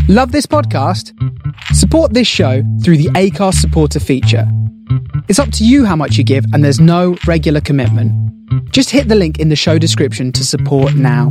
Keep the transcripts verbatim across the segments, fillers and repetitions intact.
Love this podcast? Support this show through the Acast supporter feature. It's up to you how much you give, and there's no regular commitment. Just hit the link in the show description to support now.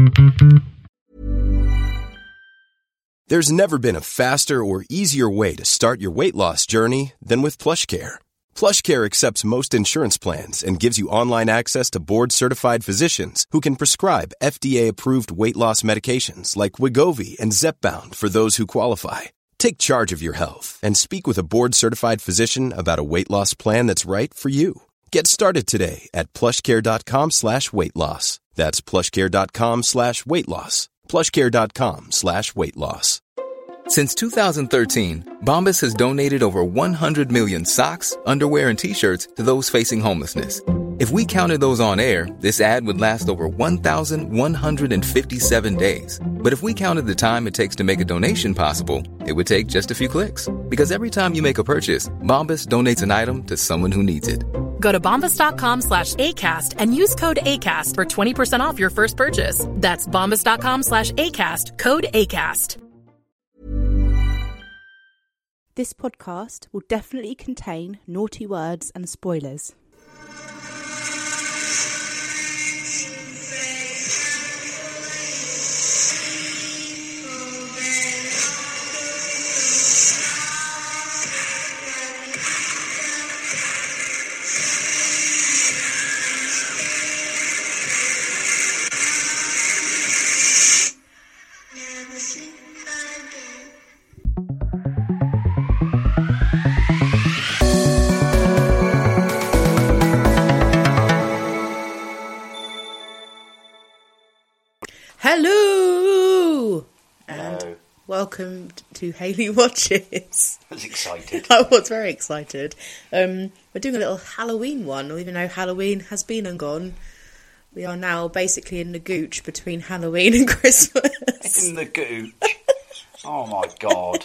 There's never been a faster or easier way to start your weight loss journey than with PlushCare. PlushCare accepts most insurance plans and gives you online access to board-certified physicians who can prescribe F D A-approved weight loss medications like Wegovy and Zepbound for those who qualify. Take charge of your health and speak with a board-certified physician about a weight loss plan that's right for you. Get started today at plushcare.com slash weight loss. That's plushcare.com slash weight loss. plushcare.com slash weight loss. Since two thousand thirteen, Bombas has donated over one hundred million socks, underwear, and T-shirts to those facing homelessness. If we counted those on air, this ad would last over one thousand one hundred fifty-seven days. But if we counted the time it takes to make a donation possible, it would take just a few clicks. Because every time you make a purchase, Bombas donates an item to someone who needs it. Go to bombas.com slash ACAST and use code ACAST for twenty percent off your first purchase. That's bombas.com slash ACAST, code ACAST. This podcast will definitely contain naughty words and spoilers. Hello! And Hello. welcome to Hayley Watches. I was excited. I was very excited. Um, we're doing a little Halloween one, even though Halloween has been and gone. We are now basically in the gooch between Halloween and Christmas. In the gooch. Oh my god.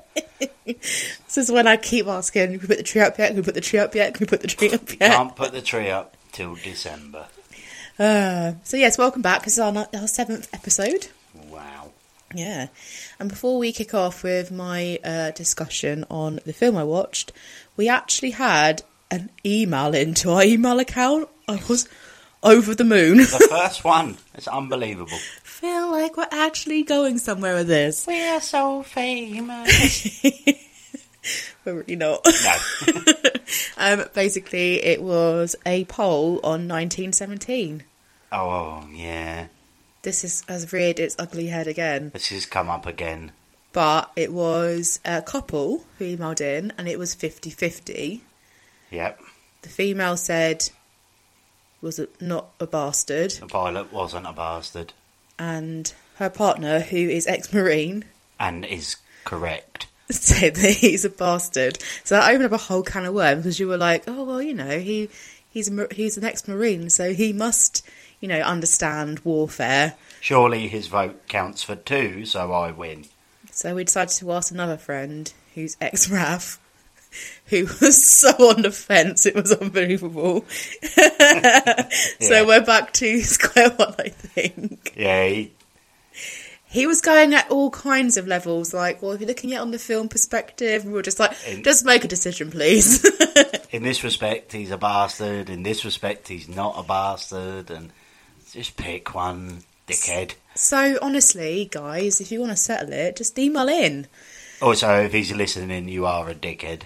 This is when I keep asking, can we put the tree up yet? Can we put the tree up yet? Can we put the tree up yet? Can't put the tree up till December. Uh, so yes, welcome back. This is our, our seventh episode. Wow. Yeah. And before we kick off with my uh, discussion on the film I watched, we actually had an email into our email account. I was over the moon. The first one. It's unbelievable. Feel like we're actually going somewhere with this. We're so famous. We're really not. No. um, basically, it was a poll on nineteen seventeen. Oh, yeah. This is, has reared its ugly head again. This has come up again. But it was a couple who emailed in, and it was fifty-fifty. Yep. The female said was a, not a bastard. The pilot wasn't a bastard. And her partner, who is ex-Marine... And is correct. ...said that he's a bastard. So that opened up a whole can of worms, because you were like, oh, well, you know, he he's a, he's an ex-Marine, so he must, you know, understand warfare. Surely his vote counts for two, so I win. So we decided to ask another friend, who's ex-R A F, who was so on the fence, it was unbelievable. Yeah. So we're back to square one, I think. Yeah, he... He was going at all kinds of levels, like, well, if you're looking at it on the film perspective, we were just like, in, just make a decision, please. In this respect, he's a bastard. In this respect, he's not a bastard. And just pick one, dickhead. So, honestly, guys, if you want to settle it, just email in. Also, if he's listening, you are a dickhead.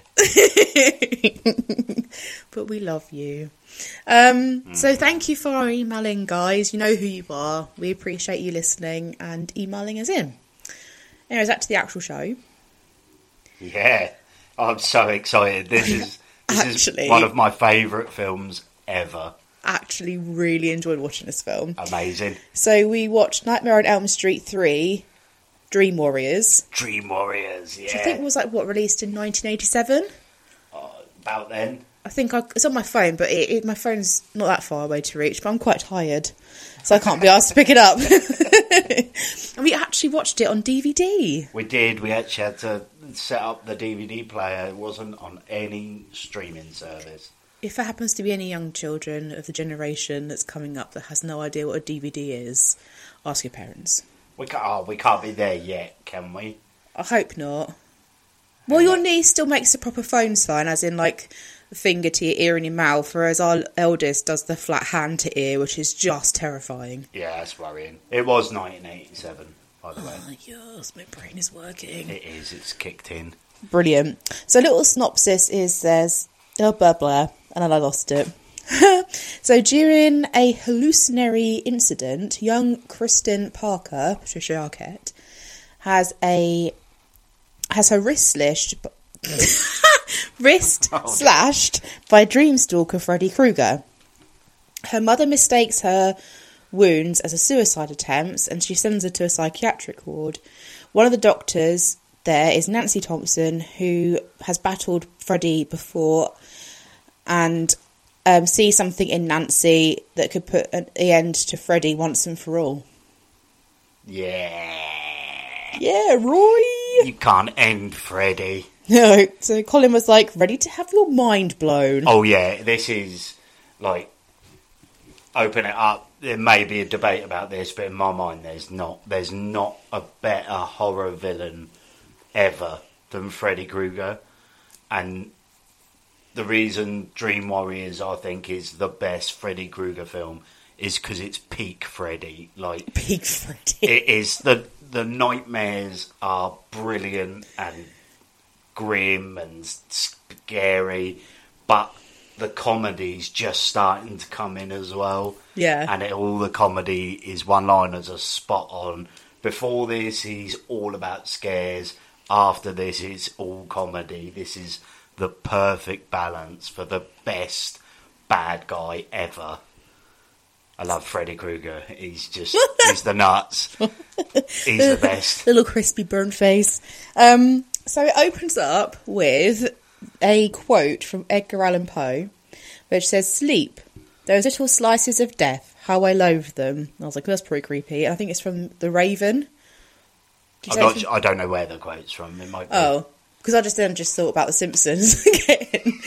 But we love you. Um, mm. So thank you for emailing, guys. You know who you are. We appreciate you listening and emailing us in. Anyways, back to the actual show. Yeah, I'm so excited. This is this Actually, is one of my favourite films ever. Actually, really enjoyed watching this film. Amazing. So we watched Nightmare on Elm Street three, Dream Warriors. Dream Warriors, yeah. Which I think was like what released in nineteen eighty-seven. Uh, about then. I think I, it's on my phone, but it, it, my phone's not that far away to reach. But I'm quite tired, so I can't be asked to pick it up. And we actually watched it on D V D. We did. We actually had to set up the D V D player. It wasn't on any streaming service. If there happens to be any young children of the generation that's coming up that has no idea what a D V D is, ask your parents. We can't, oh, we can't be there yet, can we? I hope not. Well, your niece still makes a proper phone sign, as in, like, a finger to your ear and your mouth, whereas our eldest does the flat hand to ear, which is just terrifying. Yeah, that's worrying. It was nineteen eighty-seven, by the way. Oh, yes, my brain is working. It is, it's kicked in. Brilliant. So a little synopsis is there's, oh, blah, blah, and then I lost it. So during a hallucinatory incident, young Kristen Parker, Patricia Arquette, has a has her wrist slashed, wrist oh, slashed by Dreamstalker Freddy Krueger. Her mother mistakes her wounds as a suicide attempt, and she sends her to a psychiatric ward. One of the doctors there is Nancy Thompson, who has battled Freddy before, and Um, see something in Nancy that could put an end to Freddy once and for all. Yeah. Yeah, Roy! You can't end Freddy. No, so Colin was like, ready to have your mind blown. Oh yeah, this is, like, open it up. There may be a debate about this, but in my mind there's not. There's not a better horror villain ever than Freddy Krueger. And the reason Dream Warriors, I think, is the best Freddy Krueger film is because it's peak Freddy. Like, peak Freddy. It is. The, the nightmares are brilliant and grim and scary, but the comedy's just starting to come in as well. Yeah. And it, all the comedy is one-liners are spot on. Before this, he's all about scares. After this, it's all comedy. This is the perfect balance for the best bad guy ever. I love Freddy Krueger. He's just, he's the nuts. He's the best. Little crispy burnt face. Um, so it opens up with a quote from Edgar Allan Poe, which says, "Sleep, those little slices of death, how I loathe them." And I was like, that's pretty creepy. And I think it's from The Raven. I'm not, I don't know where the quote's from. It might be. Oh. Because I just then just thought about The Simpsons again.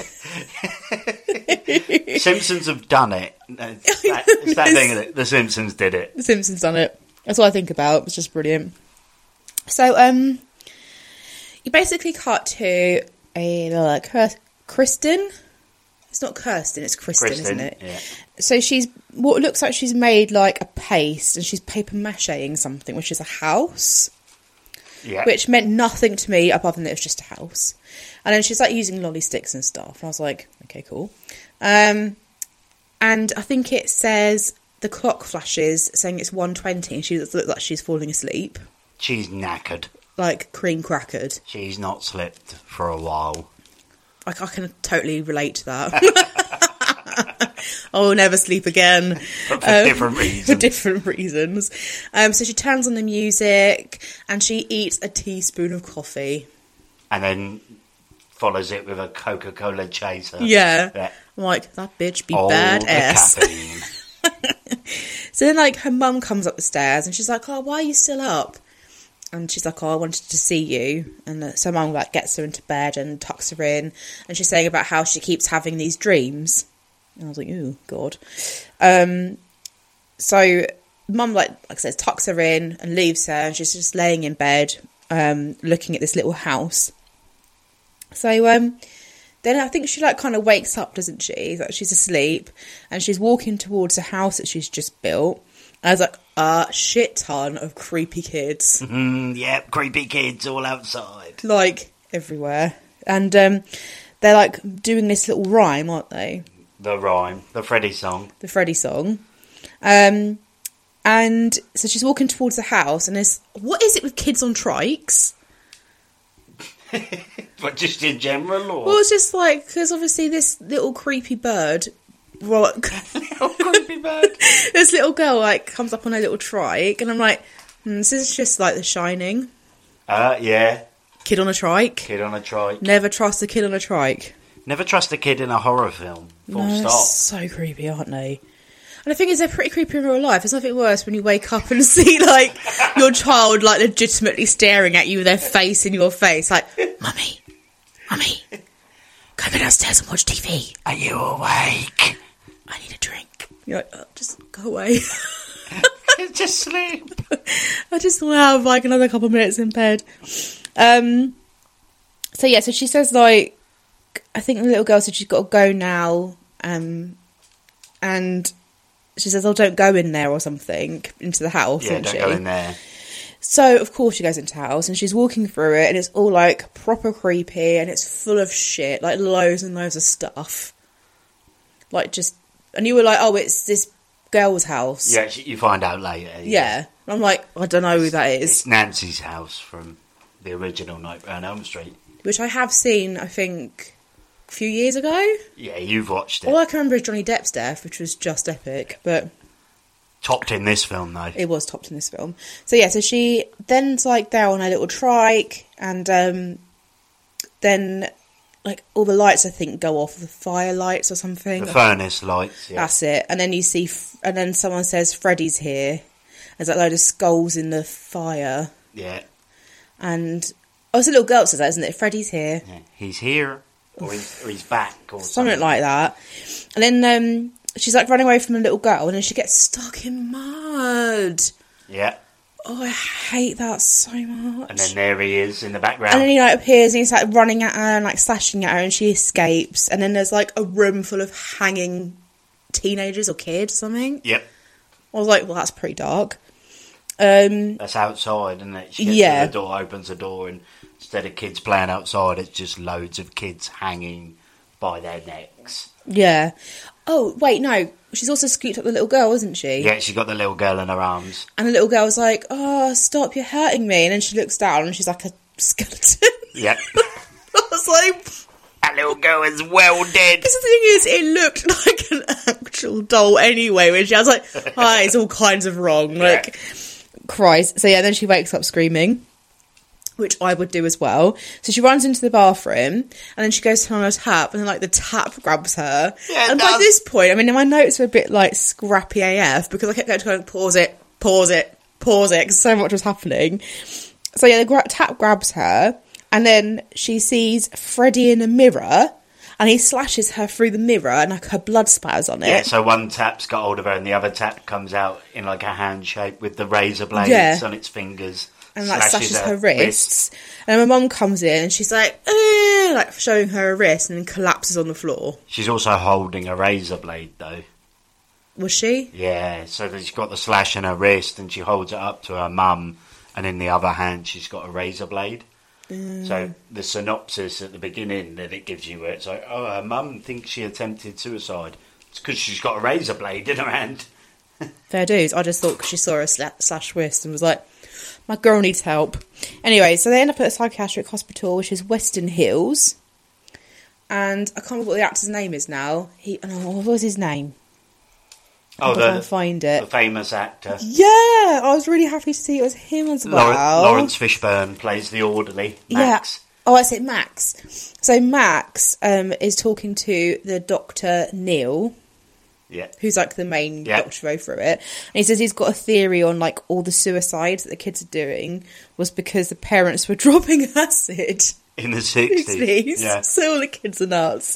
Simpsons have done it. It's that, it's that thing that The Simpsons did it. The Simpsons done it. That's what I think about. It's just brilliant. So, um, you basically cut to a uh, Kirsten. Kristen. It's not Kirsten. It's Kristen, Kristen, isn't it? Yeah. So she's what looks like she's made like a paste, and she's paper macheing something, which is a house. Yeah. Which meant nothing to me other than it was just a house. And then she's like using lolly sticks and stuff. And I was like, okay, cool. Um, and I think it says the clock flashes saying it's one twenty, and she looks like she's falling asleep. She's knackered. Like cream crackered. She's not slept for a while. Like, I can totally relate to that. I'll never sleep again. But for um, different reasons. For different reasons. Um, so she turns on the music and she eats a teaspoon of coffee. And then follows it with a Coca-Cola chaser. Yeah. yeah. I'm like, that bitch be All badass. the caffeine. So then, like, her mum comes up the stairs and she's like, oh, why are you still up? And she's like, oh, I wanted to see you. And so mum, like, gets her into bed and tucks her in. And she's saying about how she keeps having these dreams. And I was like, ooh, God. Um, so mum, like, like I said, tucks her in and leaves her. And she's just laying in bed, um, looking at this little house. So um, then I think she, like, kind of wakes up, doesn't she? Like, she's asleep. And she's walking towards a house that she's just built. And I was like, a shit ton of creepy kids. Mm, yeah, creepy kids all outside. Like, everywhere. And um, they're, like, doing this little rhyme, aren't they? The rhyme. The Freddy song. The Freddy song. Um, and so she's walking towards the house, and there's... What is it with kids on trikes? But just in general, or...? Well, it's just like... Because obviously this little creepy bird... Well, little creepy bird. This little girl, like, comes up on a little trike, and I'm like, hmm, this is just like The Shining. Uh, yeah. Kid on a trike. Kid on a trike. Never trust a kid on a trike. Never trust a kid in a horror film. Full no, stop. So creepy, aren't they? And the thing is, they're pretty creepy in real life. There's nothing worse when you wake up and see, like, your child, like, legitimately staring at you with their face in your face. Like, Mummy, Mummy, come downstairs and watch T V. Are you awake? I need a drink. You're like, oh, just go away. Just sleep. I just want to have like another couple of minutes in bed. Um. So yeah, so she says like, I think the little girl said she's got to go now. Um, and she says, "Oh, don't go in there" or something into the house. Yeah, don't she? go in there. So of course she goes into the house and she's walking through it, and it's all like proper creepy, and it's full of shit, like loads and loads of stuff. Like just, and you were like, "Oh, it's this girl's house." Yeah, you find out later. Yeah. Yeah. And I'm like, I don't know who that is. It's Nancy's house from the original Nightmare on Elm Street. Which I have seen, I think, a few years ago. Yeah, you've watched it. All I can remember is Johnny Depp's death, which was just epic, but Topped in this film, though. it was topped in this film. So yeah, so she then's like there on her little trike, and um, then like all the lights I think go off, the fire lights or something. The furnace lights, yeah. That's it. And then you see, f- and then someone says, "Freddy's here." There's like a load of skulls in the fire, Yeah. and oh, it's a little girl that says that, isn't it? Freddy's here. yeah. He's here, or he's, or he's back, or something. Something like that. And then um, she's like running away from a little girl, and then she gets stuck in mud. Yeah. Oh, I hate that so much. And then there he is in the background. And then he like appears and he's like running at her and like slashing at her, and she escapes. And then there's like a room full of hanging teenagers or kids or something. Yep. I was like, well, that's pretty dark. Um, That's outside, isn't it? She gets yeah. to the door, opens the door, and instead of kids playing outside, it's just loads of kids hanging by their necks. yeah. Oh, wait, no. She's also scooped up the little girl, isn't she? Yeah, she got the little girl in her arms. And the little girl was like, "Oh, stop, you're hurting me." And then she looks down and she's like a skeleton. Yep. I was like, That little girl is well dead. because the thing is, it looked like an actual doll anyway, when she I was like, "Ah, it's all kinds of wrong." Like, Christ. So yeah, then she wakes up screaming, which I would do as well. So she runs into the bathroom, and then she goes to turn on a tap, and then like the tap grabs her. Yeah, it and by does. this point, I mean, my notes were a bit like scrappy A F because I kept going to go, pause it, pause it, pause it, because so much was happening. So yeah, the gra- tap grabs her, and then she sees Freddy in a mirror, and he slashes her through the mirror, and like her blood spatters on it. Yeah, so one tap's got hold of her, and the other tap comes out in like a hand shape with the razor blades Yeah. on its fingers. And like slashes her, wrist. wrists. And my mum comes in and she's like, eh, like showing her a wrist, and then collapses on the floor. She's also holding a razor blade, though. Was she? Yeah, so she's got the slash in her wrist, and she holds it up to her mum, and in the other hand she's got a razor blade. Mm. So the synopsis at the beginning that it gives you, where it's like, oh, her mum thinks she attempted suicide. It's because she's got a razor blade in her hand. Fair dues. I just thought because she saw a sla- slash wrist and was like, my girl needs help. Anyway, so they end up at a psychiatric hospital, which is Western Hills. And I can't remember what the actor's name is now. He, oh, what was his name? Oh, I the, can't find it. the famous actor. Yeah, I was really happy to see it was him as well. Lawrence, Lawrence Fishburne plays the orderly, Max. Yeah. Oh, I said Max. So Max um, is talking to the Doctor Neil, Yeah. who's like the main Yeah. doctor go through it. And he says he's got a theory on like all the suicides that the kids are doing was because the parents were dropping acid. In the sixties. Yeah. So all the kids are nuts.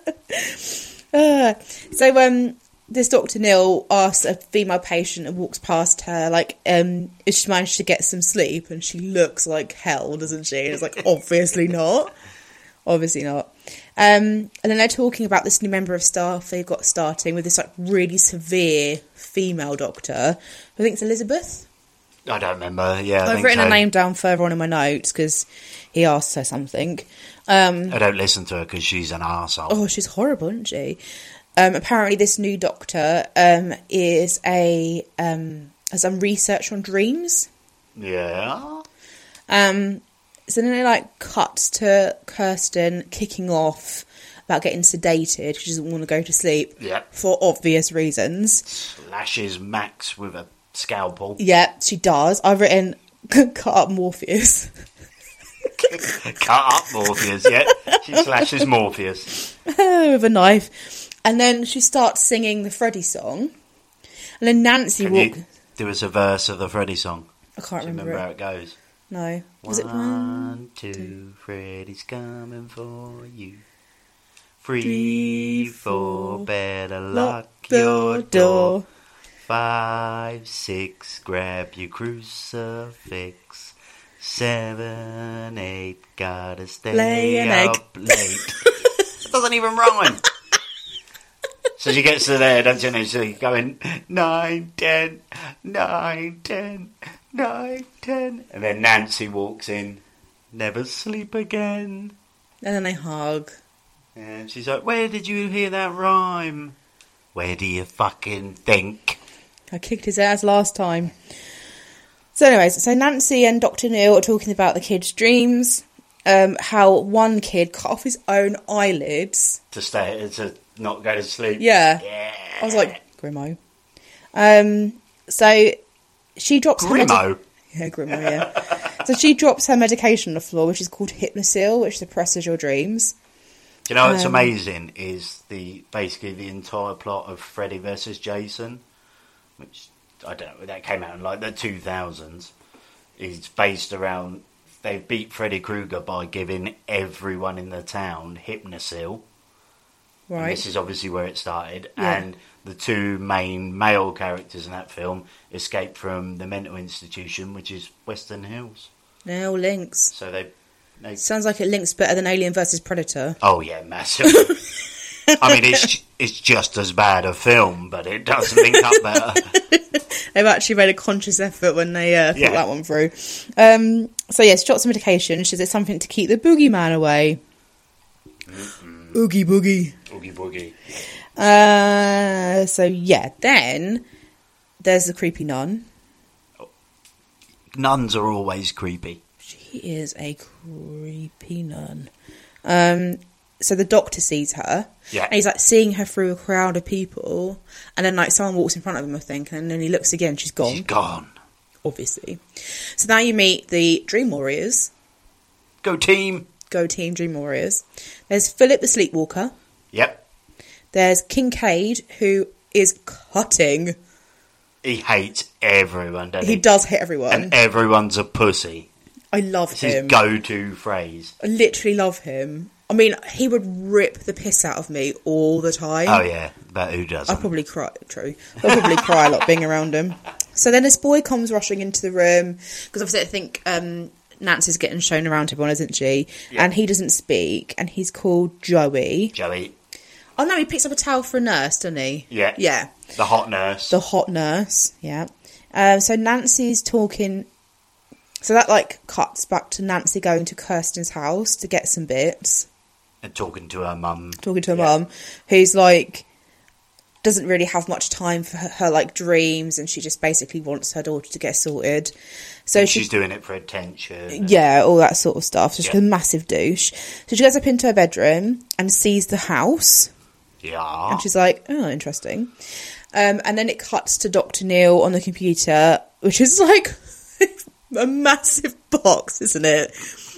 uh, so um, this Doctor Neil asks a female patient and walks past her, like, um, if she managed to get some sleep, and she looks like hell, doesn't she? And it's like, obviously not. Obviously not. Um, and then they're talking about this new member of staff they've got starting with this like really severe female doctor. I think it's Elizabeth. I don't remember. Yeah, I I've think written so. her name down further on in my notes because he asked her something. Um, I don't listen to her because she's an arsehole. oh, she's horrible, isn't she? Um, apparently, this new doctor um, is a um, has done research on dreams. Yeah. Um, so then it like cuts to Kirsten kicking off about getting sedated because she doesn't want to go to sleep. Yeah. For obvious reasons. Slashes Max with a scalpel. Yeah, she does. I've written cut up Morpheus. Cut up Morpheus, yeah. She slashes Morpheus. With a knife. And then she starts singing the Freddy song. And then Nancy Can walks... you do us a verse of the Freddy song? I can't Do you remember, remember it. how it goes? No. Was it one? One, two, Freddy's coming for you. Three, Three, four, four, better Lock lock the your door. door. Five, six, grab your crucifix. Seven, eight, gotta stay Lay an up egg. late. It doesn't even rhyme. So she gets to there, doesn't she? She's going, nine, ten, nine, ten, nine, ten. And then Nancy walks in, never sleep again. And then they hug. And she's like, where did you hear that rhyme? Where do you fucking think? I kicked his ass last time. So anyways, so Nancy and Doctor Neil are talking about the kids' dreams. Um, how one kid cut off his own eyelids. To stay, to not go to sleep. Yeah. Yeah. I was like, Grimo. Um, so she drops her Grimo? medi- yeah, Grimo, yeah. So she drops her medication on the floor, which is called Hypnosil, which suppresses your dreams. Do you know what's Um, amazing is the basically the entire plot of Freddy versus Jason, which I don't know, that came out in like the two thousands, is based around they beat Freddy Krueger by giving everyone in the town Hypnosil. And Right. this is obviously where it started, Yeah. and the two main male characters in that film escaped from the mental institution, which is Western Hills. Now links. So they, they Sounds like it links better than Alien versus Predator. oh yeah, massive. I mean, it's it's just as bad a film, but it does link up better. They've actually made a conscious effort when they uh, thought Yeah. that one through. Um, so yes, drops some medication. She says it's something to keep the boogeyman away. Mm-hmm. Oogie boogie. Oogie boogie. Uh, so yeah, then there's the creepy nun. Nuns are always creepy. She is a creepy nun. Um, so the doctor sees her. Yeah. And he's like seeing her through a crowd of people. And then like someone walks in front of him, I think. And then he looks again. She's gone. She's gone. Obviously. So now you meet the Dream Warriors. Go team. Go team Dream Warriors. There's Philip the Sleepwalker. Yep. There's Kincaid, who is cutting. He hates everyone, doesn't he? He does hit everyone. And everyone's a pussy. I love It's him. his go-to phrase. I literally love him. I mean, he would rip the piss out of me all the time. Oh yeah, but who doesn't? I'd probably cry. True. I'd probably cry a lot being around him. So then this boy comes rushing into the room because obviously I think um, Nancy's getting shown around everyone, isn't she? Yeah. And he doesn't speak, and he's called Joey. Joey. Oh no, he picks up a towel for a nurse, doesn't he? Yeah. Yeah. The hot nurse. The hot nurse. Yeah. Um, so Nancy's talking. So that like cuts back to Nancy going to Kirsten's house to get some bits. And talking to her mum. Talking to her Yeah. mum, who's like doesn't really have much time for her, her like dreams, and she just basically wants her daughter to get sorted. So And she, she's doing it for attention. yeah, all that sort of stuff. So she's Yeah. a massive douche. So she goes up into her bedroom and sees the house, Yeah. and she's like, "Oh, interesting." Um, and then it cuts to Doctor Neil on the computer, which is like a massive box, isn't it?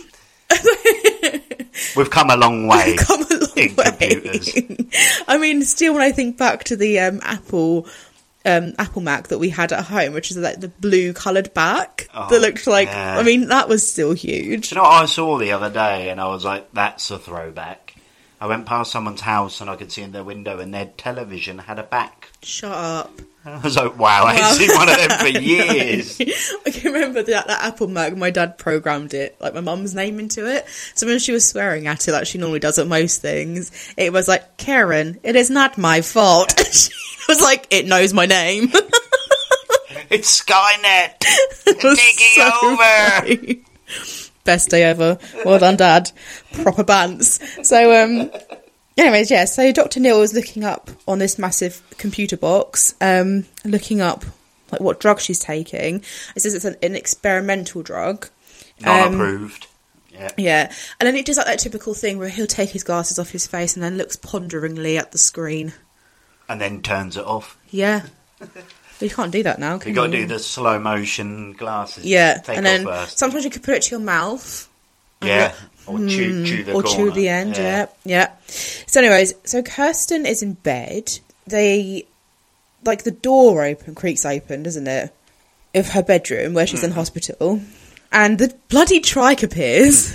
We've come a long way Come a long in way. computers. I mean, still, when I think back to the um, Apple um, Apple Mac that we had at home, which is like the blue coloured back Oh, that looked like, yeah. I mean, that was still huge. Do you know what I saw the other day and I was like, that's a throwback. I went past someone's house and I could see in their window and their television had a back. Shut up. I was like, wow, I Wow. ain't seen one of them for years. I can remember that, that Apple Mac, my dad programmed it, like my mum's name into it. So when she was swearing at it, like she normally does at most things, it was like, Karen, it is not my fault. She was like, it knows my name. It's Skynet. It was Taking so over. funny. Best day ever. Well done, Dad. Proper bants. So, um, anyways, yeah, so Doctor Neil was looking up on this massive computer box, um, looking up like what drug she's taking. It says it's an, an experimental drug. Not Um, approved. Yeah. Yeah. And then it does like that typical thing where he'll take his glasses off his face and then looks ponderingly at the screen. And then turns it off. Yeah. But you can't do that now, can You you? got to do the slow motion glasses. Yeah, Take and then off first. sometimes you could put it to your mouth. Yeah. Or chew, chew the or corner. chew the end, yeah. yeah, So anyways, so Kirsten is in bed. They, like the door open, creaks open, doesn't it? Of her bedroom where she's in hospital. And the bloody trike appears.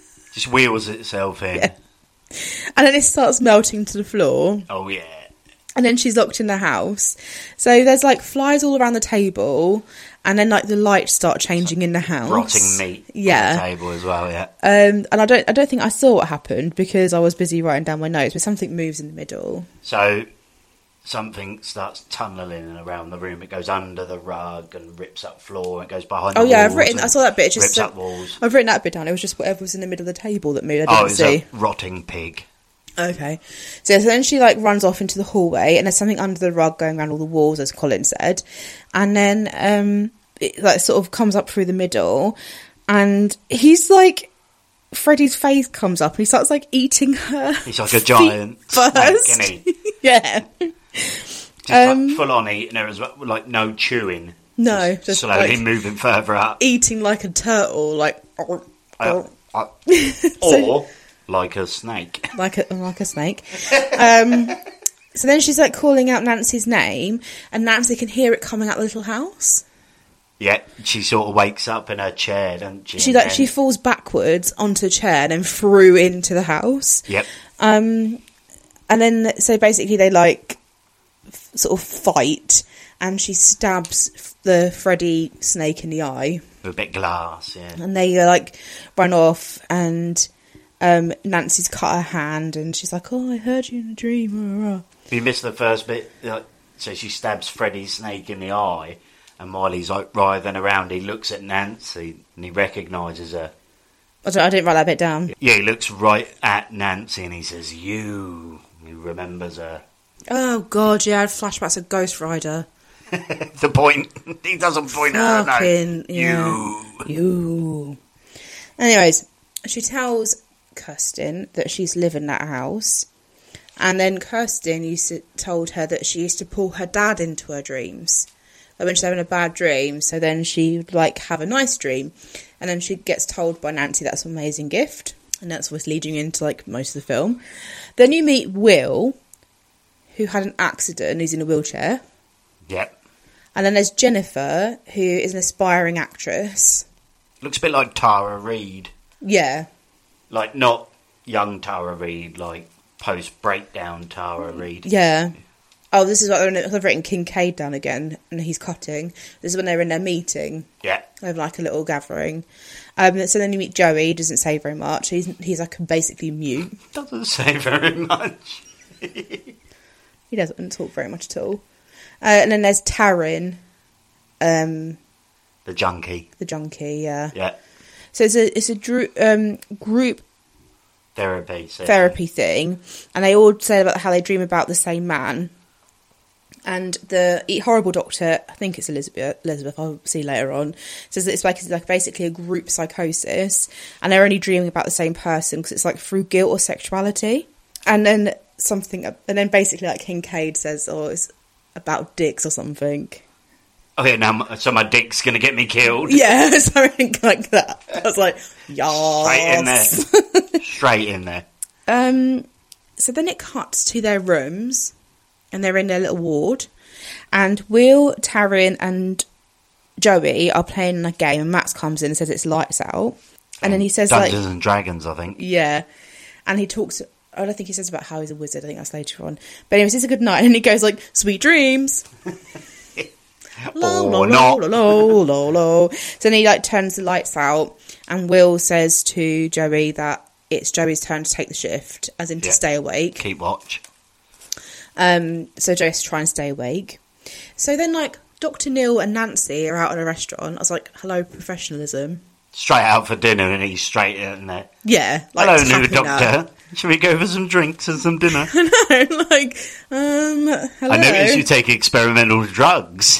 Just wheels itself in. Yeah. And then it starts melting to the floor. Oh, yeah. And then she's locked in the house. So there's like flies all around the table, and then like the lights start changing in the house. Rotting meat yeah. on the table as well, yeah. Um, and I don't I don't think I saw what happened because I was busy writing down my notes, but something moves in the middle. So something starts tunnelling around the room. It goes under the rug and rips up floor. It goes behind oh, the yeah, walls. I've written, I saw that bit. It's just rips so, up walls. I've written that bit down. It was just whatever was in the middle of the table that moved. I didn't Oh, it's see. a rotting pig. Okay. So, so then she like runs off into the hallway, and there's something under the rug going around all the walls, as Colin said. And then um, it like sort of comes up through the middle, and he's like, Freddy's face comes up, and he starts like eating her. He's like a giant first. snake, isn't he? Yeah. Just Um, like full on eating her as well, like no chewing. No, just, just slowly like moving further up. eating like a turtle, like Uh, uh, or like a snake. like a like a snake. Um, so then she's like calling out Nancy's name, and Nancy can hear it coming out the little house. Yeah, she sort of wakes up in her chair, doesn't she? She And like then- she falls backwards onto a chair and then through into the house. Yep. Um, and then so basically they like f- sort of fight, and she stabs the Freddy snake in the eye, With a bit of glass, yeah. and they uh, like run off, and um, Nancy's cut her hand, and she's like, "Oh, I heard you in a dream." You missed the first bit. Like, so she stabs Freddy's snake in the eye, and while he's like writhing around, he looks at Nancy and he recognises her. I, don't, I didn't write that bit down. Yeah, he looks right at Nancy and he says, "You." He remembers her. Oh God, yeah, I had flashbacks of Ghost Rider. The point. He doesn't point at her. No. Fucking, yeah. You. You. Anyways, she tells Kirsten that she's living in that house, and then Kirsten used to, told her that she used to pull her dad into her dreams, like when she's having a bad dream. So then she'd like have a nice dream, and then she gets told by Nancy that's an amazing gift, and that's what's leading into like most of the film. Then you meet Will, who had an accident. He's in a wheelchair. Yep. And then there's Jennifer, who is an aspiring actress. Looks a bit like Tara Reid. Yeah. Like, not young Tara Reid, like post-breakdown Tara Reid. Yeah. Oh, this is what I've written Kincaid down again, and he's cutting. This is when they're in their meeting. Yeah. They have like a little gathering. Um, so then you meet Joey, he doesn't say very much. He's he's like basically mute. Doesn't say very much. He doesn't talk very much at all. Uh, and then there's Taryn, um, The junkie. the junkie, yeah. Yeah. So it's a, it's a dru- um, group Therapy. session. therapy thing, and they all say about how they dream about the same man. And the horrible doctor, I think it's Elizabeth, Elizabeth, I'll see later on, says that it's like, it's like basically a group psychosis, and they're only dreaming about the same person because it's like through guilt or sexuality. And then something, and then basically like Kincaid says, oh, it's about dicks or something. Oh yeah, now my, so my dick's gonna get me killed. Yeah, something like that. I was like, yes. Straight in there. Straight in there. Um, so then it cuts to their rooms, and they're in their little ward, and Will, Taryn, and Joey are playing a game, and Max comes in and says it's lights out, and then he says Dungeons like, and Dragons, I think. yeah, and he talks. I don't think he says about how he's a wizard. I think that's later on. But anyways, it's a good night, and he goes like, "Sweet dreams." Or not. Lo, lo, lo, lo. So then he like turns the lights out, and Will says to Joey that it's Joey's turn to take the shift, as in to Yeah. stay awake. Keep watch. Um, so Joey has to try and stay awake. So then, like, Doctor Neil and Nancy are out at a restaurant. I was like, hello, professionalism. Straight out for dinner, and he's straight in there. Yeah. Like, Hello, new tapping doctor. her. Shall we go for some drinks and some dinner? No, like, um, hello. I notice you take experimental drugs.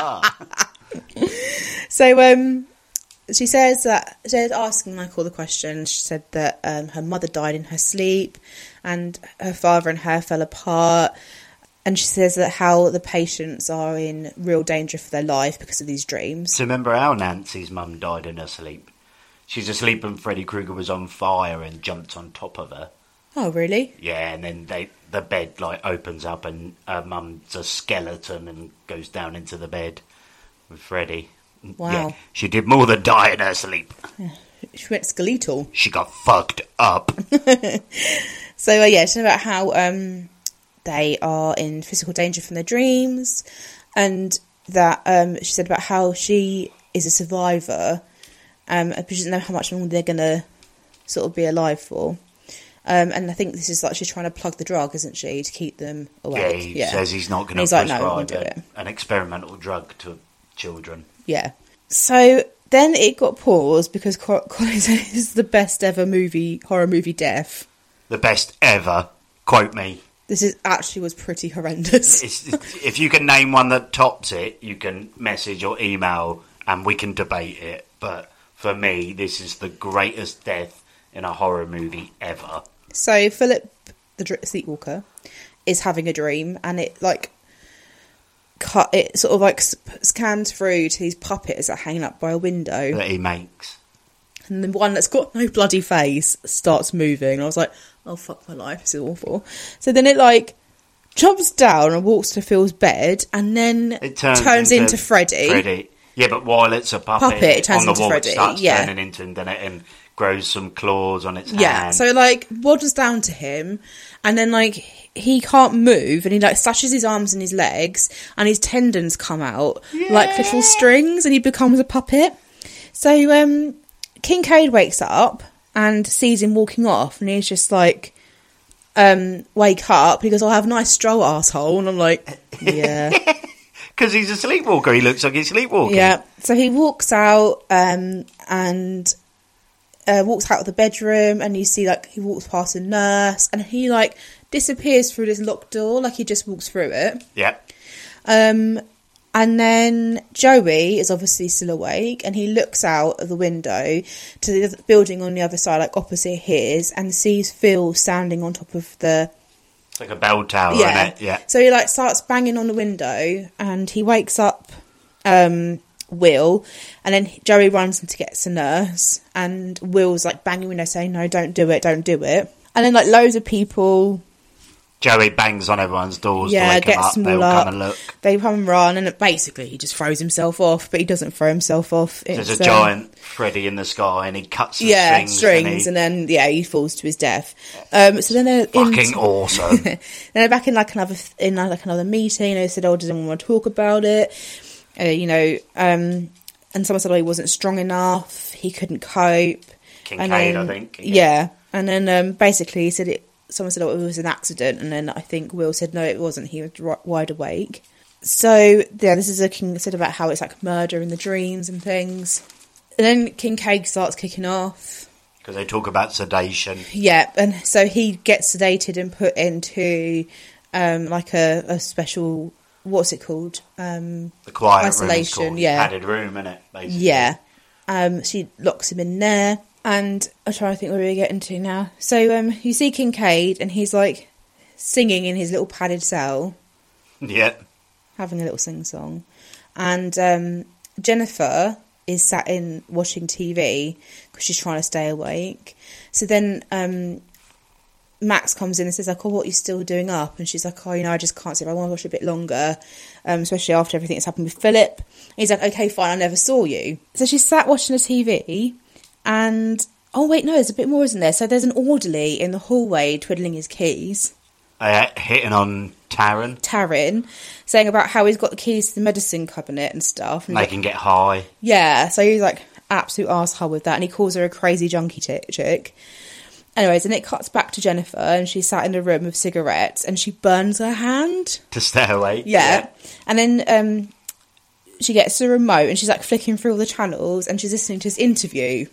So, um, she says that, she's asking, like, all the questions. She said that um, her mother died in her sleep, and her father and her fell apart. And she says that how the patients are in real danger for their life because of these dreams. So remember how Nancy's mum died in her sleep? She's asleep and Freddy Krueger was on fire and jumped on top of her. Oh, really? Yeah, and then they the bed like opens up and her mum's a skeleton and goes down into the bed with Freddy. Wow. Yeah, she did more than die in her sleep. She went skeletal. She got fucked up. So, uh, yeah, she said about how um, they are in physical danger from their dreams, and that um, she said about how she is a survivor, um, but she doesn't know how much longer they're going to sort of be alive for. Um, and I think this is like she's trying to plug the drug, isn't she, to keep them awake? Yeah, he yeah. says he's not going to prescribe like, no, we'll do a, it. an experimental drug to children. Yeah. So then it got paused because Colin said this is the best ever movie, horror movie death. The best ever. Quote me. This is actually was pretty horrendous. It's, if you can name one that tops it, you can message or email and we can debate it. But for me, this is the greatest death in a horror movie ever. So Philip, the dr- sleepwalker, is having a dream, and it like cut. It sort of like sp- scans through to these puppets that are hanging up by a window that he makes, and the one that's got no bloody face starts moving. And I was like, "Oh fuck my life, this is awful." So then it like jumps down and walks to Phil's bed, and then it turns, turns into, into Freddy. Freddy. Yeah, but while it's a puppet, puppet it turns on the into wall, Freddy. it starts yeah. turning into him, then it and grows some claws on its yeah. hand. So like waddles down to him, and then like he can't move, and he like slashes his arms and his legs, and his tendons come out yeah. like little strings, and he becomes a puppet. So um, Kincaid wakes up and sees him walking off, and he's just like, um, "Wake up!" He goes, "I'll have a nice stroll, asshole," and I'm like, "Yeah." Because he's a sleepwalker. He looks like he's sleepwalking. Yeah. So he walks out um, and uh, walks out of the bedroom, and you see like he walks past a nurse, and he like disappears through this locked door, like he just walks through it. Yeah. Um, and then Joey is obviously still awake, and he looks out of the window to the other building on the other side, like opposite his, and sees Phil standing on top of the. It's like a bell tower, yeah. isn't it? Yeah. So he like starts banging on the window, and he wakes up um, Will, and then Joey runs in to get a nurse, and Will's like banging the window saying, "No, don't do it, don't do it." And then like loads of people. Joey bangs on everyone's doors yeah, to wake gets them up. them all They'll up. come and look. They come and run, and basically he just throws himself off, but he doesn't throw himself off. There's it's, a um, giant Freddy in the sky, and he cuts the yeah, strings. strings, and, and, and then yeah, he falls to his death. Um, so then they're fucking in, awesome. then they're back in like another in like another meeting. They said, "Oh, does anyone want to talk about it?" Uh, you know, um, and someone said, "Oh, he wasn't strong enough. He couldn't cope." Kincaid, then, I think. Yeah. yeah, and then um, basically he said it. Someone said, "Oh, it was an accident," and then I think Will said, "No, it wasn't. He was wide awake." So yeah, this is a King said about how it's like murder in the dreams and things. And then Kincaid starts kicking off because they talk about sedation. Yeah, and so he gets sedated and put into um, like a, a special what's it called? Um, the quiet isolation. Room is yeah, padded room, isn't it? Basically. Yeah. Um, she locks him in there. And I'm trying to think where we're getting to now. So um, you see Kincaid, and he's like singing in his little padded cell. Yeah. Having a little sing-song. And um, Jennifer is sat in watching T V because she's trying to stay awake. So then um, Max comes in and says, like, "Oh, what are you still doing up?" And she's like, "Oh, you know, I just can't sleep. I want to watch a bit longer, um, especially after everything that's happened with Philip." And he's like, "Okay, fine, I never saw you." So she's sat watching the T V. And, oh wait, no, there's a bit more, isn't there? So there's an orderly in the hallway twiddling his keys. Uh, hitting on Taryn. Taryn, saying about how he's got the keys to the medicine cabinet and stuff. And they like, can get high. Yeah, so he's like, absolute arsehole with that. And he calls her a crazy junkie t- chick. Anyways, and it cuts back to Jennifer, and she's sat in a room with cigarettes, and she burns her hand. To stay awake. Yeah. yeah. And then um, she gets the remote, and she's like flicking through all the channels, and she's listening to this interview.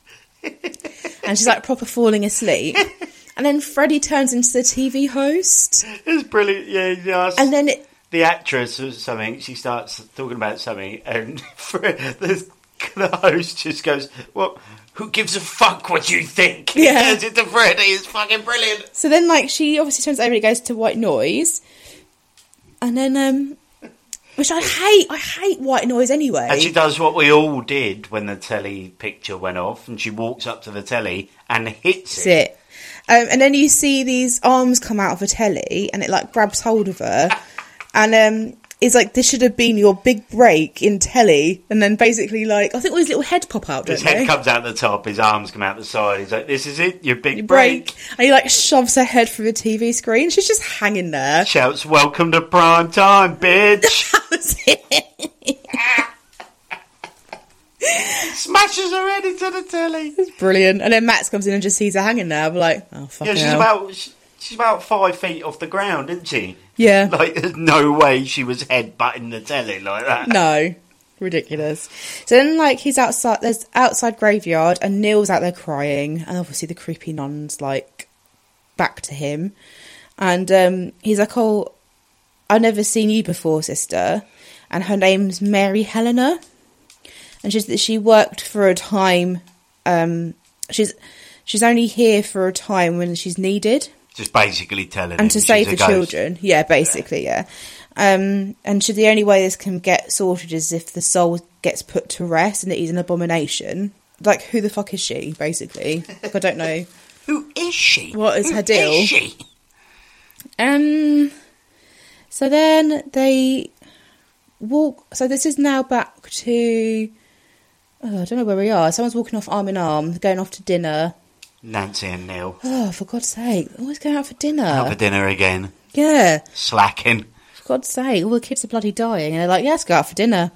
And she's like proper falling asleep. And then Freddie turns into the T V host. It's brilliant, yeah. yeah. And then it, the actress or something, she starts talking about something, and the, the host just goes, "Well, who gives a fuck what you think?" Yeah. He turns into Freddie. It's fucking brilliant. So then, like, she obviously turns over and goes to white noise. And then, um... which I hate. I hate white noise anyway. And she does what we all did when the telly picture went off, and she walks up to the telly and hits it. it. Um, and then you see these arms come out of a telly, and it like grabs hold of her, and um, is like, this should have been your big break in telly. And then basically, like, I think all his little head pop out, don't His head they? comes out the top, his arms come out the side. He's like, this is it, your big Your break. break. And he, like, shoves her head through the T V screen. She's just hanging there. Shouts, welcome to prime time, bitch. That was it. Smashes her head into the telly. It's brilliant. And then Max comes in and just sees her hanging there. I'm like, oh, fuck Yeah, she's hell. about she's about five feet off the ground, isn't she? Yeah. Like, there's no way she was headbutting the telly like that. No. Ridiculous. So then, like, he's outside, there's outside graveyard, and Neil's out there crying, and obviously the creepy nun's, like, back to him. And um, he's like, oh, I've never seen you before, sister. And her name's Mary Helena. And she's, she worked for a time, um, she's she's only here for a time when she's needed. Just basically telling him And to she's save a the ghost. children. Yeah, basically, yeah. Um, and so the only way this can get sorted is if the soul gets put to rest and that he's an abomination. Like, who the fuck is she, basically? Like, I don't know. Who is she? What is Who her deal? Is she? Um, so then they walk... So this is now back to... Oh, I don't know where we are. Someone's walking off arm in arm, going off to dinner. Nancy and Neil. Oh, for God's sake. Always going out for dinner. Out for dinner again. Yeah. Slacking. For God's sake, all the kids are bloody dying. And they're like, yeah, let's go out for dinner.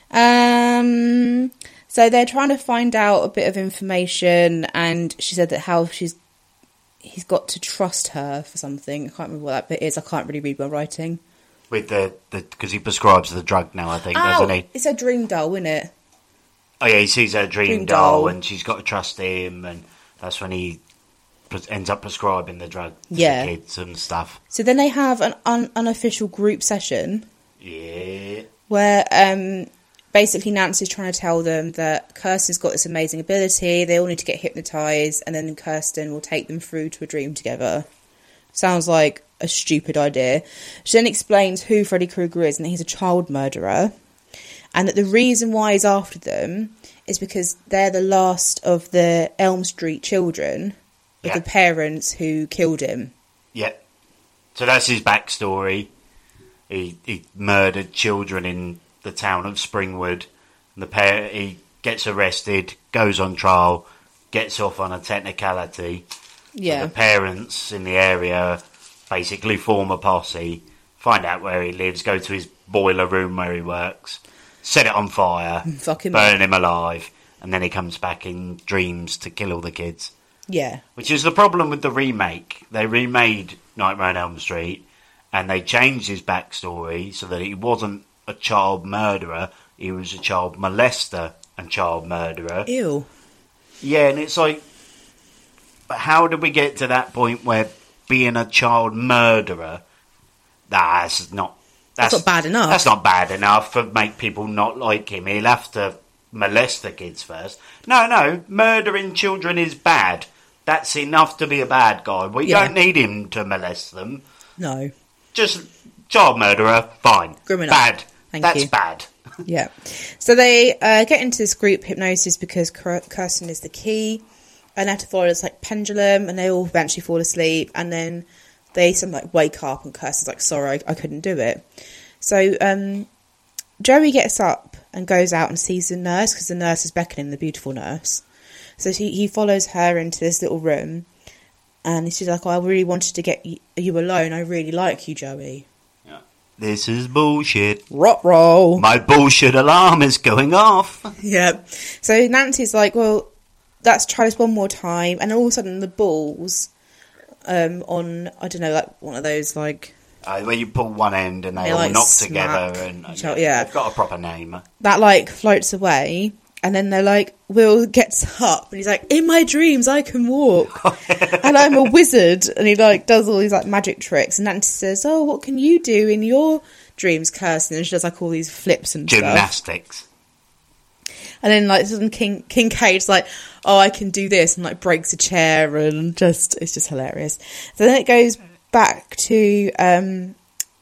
Um, so they're trying to find out a bit of information, and she said that how she's he's got to trust her for something. I can't remember what that bit is. I can't really read my writing. With the... Because he prescribes the drug now, I think, Oh, doesn't he? it's a dream doll, isn't it? Oh, yeah, he sees her dream, Dream doll, doll. and she's got to trust him, and that's when he pres- ends up prescribing the drug to Yeah. the kids and stuff. So then they have an un- unofficial group session Yeah. where um, basically Nancy's trying to tell them that Kirsten's got this amazing ability, they all need to get hypnotised, and then Kirsten will take them through to a dream together. Sounds like a stupid idea. She then explains who Freddy Krueger is, and that he's a child murderer, and that the reason why he's after them is because they're the last of the Elm Street children of Yeah. the parents who killed him. Yeah. So that's his backstory. He he murdered children in the town of Springwood. And the par- he gets arrested, goes on trial, gets off on a technicality. Yeah. So the parents in the area basically form a posse, find out where he lives, go to his boiler room where he works, set it on fire, Fuck him burn up. him alive, and then he comes back in dreams to kill all the kids. Yeah. Which is the problem with the remake. They remade Nightmare on Elm Street, and they changed his backstory so that he wasn't a child murderer, he was a child molester and child murderer. Ew. Yeah, and it's like, but how did we get to that point where being a child murderer, nah, that's not... That's not bad enough. That's not bad enough to make people not like him. He'll have to molest the kids first. No, no, murdering children is bad. That's enough to be a bad guy. We Yeah. don't need him to molest them. No. Just child murderer, fine. Criminal. Bad. Thank That's you. bad. Yeah. So they uh, get into this group hypnosis because Kir- Kirsten is the key, and they have to follow this like pendulum, and they all eventually fall asleep, and then they some like wake up, and Kirsten's like, "Sorry, I, I couldn't do it." So um, Joey gets up and goes out and sees the nurse because the nurse is beckoning, the beautiful nurse. So he he follows her into this little room, and she's like, oh, "I really wanted to get you, you alone. I really like you, Joey." This is bullshit. Rot roll. My bullshit alarm is going off. Yeah. So Nancy's like, well, let's try this one more time. And all of a sudden the balls um, on, I don't know, like one of those, like, Uh, where you pull one end and they, They, all like, knock smack together. and each other, yeah. They've got a proper name. that, like, floats away. And then they're like, Will gets up. And he's like, in my dreams, I can walk. And I'm a wizard. And he, like, does all these, like, magic tricks. And Nancy says, oh, what can you do in your dreams, Kirsten? And she does, like, all these flips and stuff. Gymnastics. And then, like, sudden King Kincaid's like, oh, I can do this, and, like, breaks a chair, and just, it's just hilarious. So then it goes back to, um,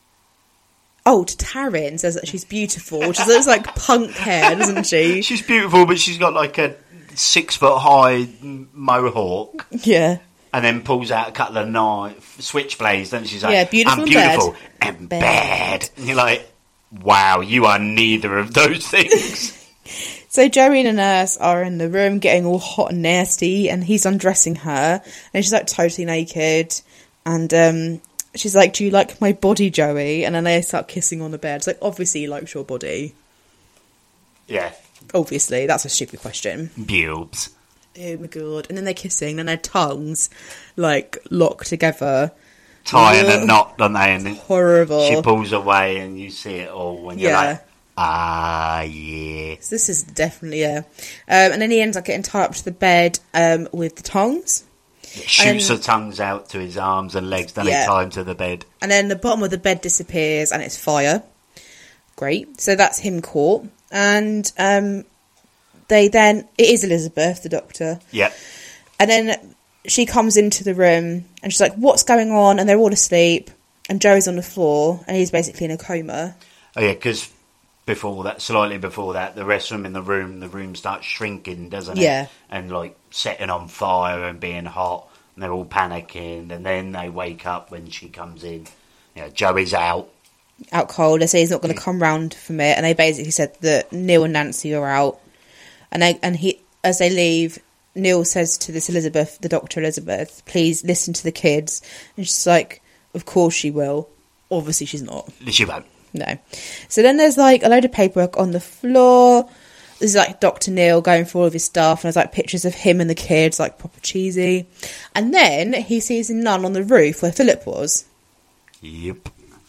oh, to Taryn, says that she's beautiful. She looks like punk hair, doesn't she? She's beautiful, but she's got like a six foot high mohawk. Yeah. And then pulls out a couple of knife switchblades, then she's like, Yeah, beautiful I'm and bad. beautiful and Bad. bad. And you're like, wow, you are neither of those things. So Joey and the nurse are in the room getting all hot and nasty, and he's undressing her, and she's like totally naked, and um, she's like, "Do you like my body, Joey?" And then they start kissing on the bed. It's like, obviously he likes your body. Yeah. Obviously, that's a stupid question. Bubes. Oh my god. And then they're kissing, and their tongues, like, lock together. Tying Ugh. a knot, don't they? And Horrible. she pulls away, and you see it all, and you're Yeah. like, ah, yeah. So this is definitely, yeah. Um, and then he ends up getting tied up to the bed um, with the tongs. Shoots And- her tongues out to his arms and legs, then Yeah. he tie him to the bed. And then the bottom of the bed disappears, and it's fire. Great. So that's him caught. And um, they then... It is Elizabeth, the doctor. Yep. And then she comes into the room, and she's like, "What's going on?" And they're all asleep. And Joey's on the floor, and he's basically in a coma. Oh, yeah, because before that, slightly before that, the rest of them in the room, the room starts shrinking, doesn't it? Yeah. And, like, setting on fire and being hot, and they're all panicking, and then they wake up when she comes in. You know, Joey's out. Out cold. They say he's not going to come round from it, and they basically said that Neil and Nancy are out. And they, and he, as they leave, Neil says to this Elizabeth, the doctor Elizabeth, "Please listen to the kids." And she's like, "Of course she will." Obviously she's not. She won't. No. So then there's like a load of paperwork on the floor. There's like Doctor Neil going through all of his stuff, and there's like pictures of him and the kids, like proper cheesy. And then he sees a nun on the roof where Philip was. Yep.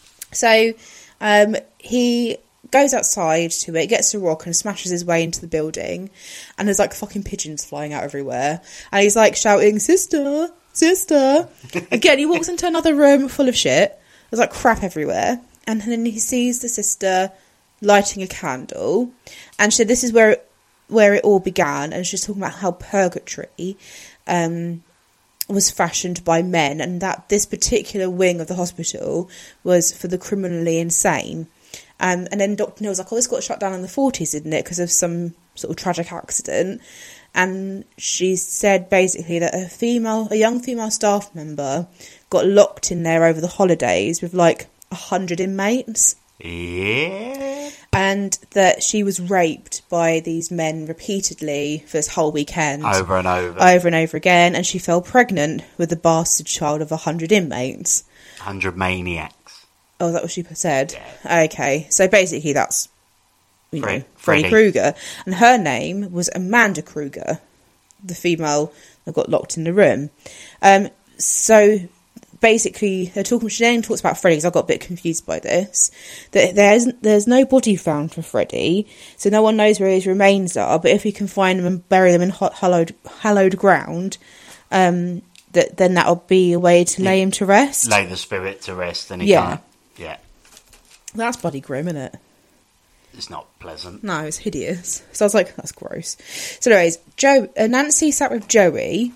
So um, he goes outside to it, gets a rock and smashes his way into the building, and there's like fucking pigeons flying out everywhere, and he's like shouting, "Sister, sister." Again, he walks into another room full of shit. There's like crap everywhere, and then he sees the sister lighting a candle, and she said this is where it, where it all began, and she's talking about how purgatory um was fashioned by men, and that this particular wing of the hospital was for the criminally insane. Um, and then Doctor Neil's like, "Oh, this got shut down in the forties, didn't it? Because of some sort of tragic accident." And she said basically that a female, a young female staff member got locked in there over the holidays with like a hundred inmates. Yeah. And that she was raped by these men repeatedly for this whole weekend. Over and over. Over and over again. And she fell pregnant with the bastard child of a hundred inmates. Hundred maniacs. Oh, is that what she said? Yeah. Okay. So basically that's, you Fred- know, Freddy Freddy. Krueger. And her name was Amanda Krueger, the female that got locked in the room. Um, so basically, they're talking, she then talks about Freddy, because I got a bit confused by this, that there's there's no body found for Freddy, so no one knows where his remains are, but if we can find them and bury them in hot, hallowed, hallowed ground, um, that then that'll be a way to lay him to rest. Lay the spirit to rest, and he Yeah. can't. Yeah. That's bloody grim, isn't it? It's not pleasant. No, it's hideous. So I was like, that's gross. So anyways, Joe, uh, Nancy sat with Joey,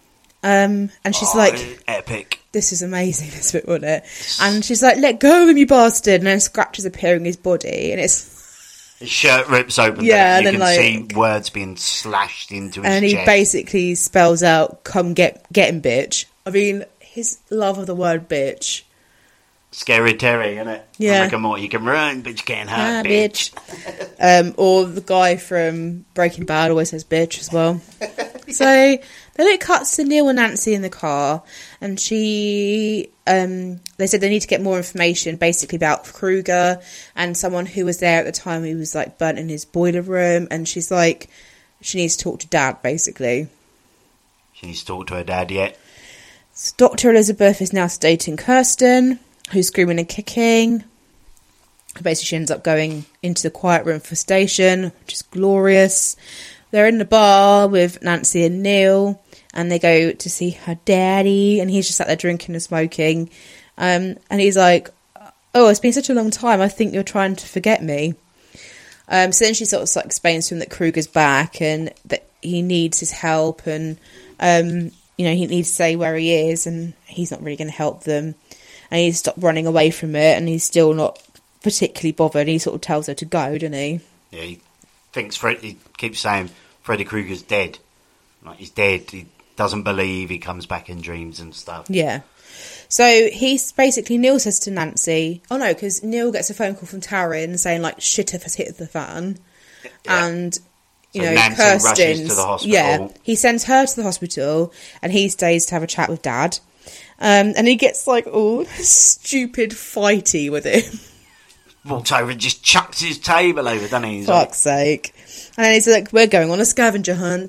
um, and she's Oh, like, epic. "This is amazing, this bit, wasn't it?" And she's like, "Let go of him, you bastard!" And then scratches appear in his body, and it's His shirt rips open. Yeah, Yeah, you and can then, see like- words being slashed into his and he chest. basically spells out, "Come get get him, bitch." I mean, his love of the word bitch. Scary Terry, innit? Yeah. Rick and Morty, you can run, but you can't Ah, hurt, bitch. Um, or the guy from Breaking Bad always says bitch as well. So then it cuts to Neil and Nancy in the car, and she, um, they said they need to get more information basically about Kruger and someone who was there at the time who was like burnt in his boiler room, and she's like, she needs to talk to Dad basically. She needs to talk to her dad yet. So Doctor Elizabeth is now sedating Kirsten, who's screaming and kicking. Basically, she ends up going into the quiet room for station, which is glorious. They're in the bar with Nancy and Neil, and they go to see her daddy, and he's just sat there drinking and smoking. Um, and he's like, "Oh, it's been such a long time, I think you're trying to forget me." Um, so then she sort of like explains to him that Kruger's back, and that he needs his help, and um, you know, he needs to say where he is, and he's not really going to help them. And he stopped running away from it, and he's still not particularly bothered. He sort of tells her to go, doesn't he? Yeah, he thinks Fred. He keeps saying Freddy Krueger's dead. Like he's dead. He, doesn't believe, he comes back in dreams and stuff. Yeah. So he's basically, Neil says to Nancy, oh no, because Neil gets a phone call from Taryn saying like shit has hit the fan. Yeah. And, you so know, Nancy Kirsten's, rushes to the hospital. Yeah, he sends her to the hospital and he stays to have a chat with Dad. Um, and he gets like all stupid fighty with him. Walks over and just chucks his table over, doesn't he? He's Fuck's like, sake. And then he's like, we're going on a scavenger hunt.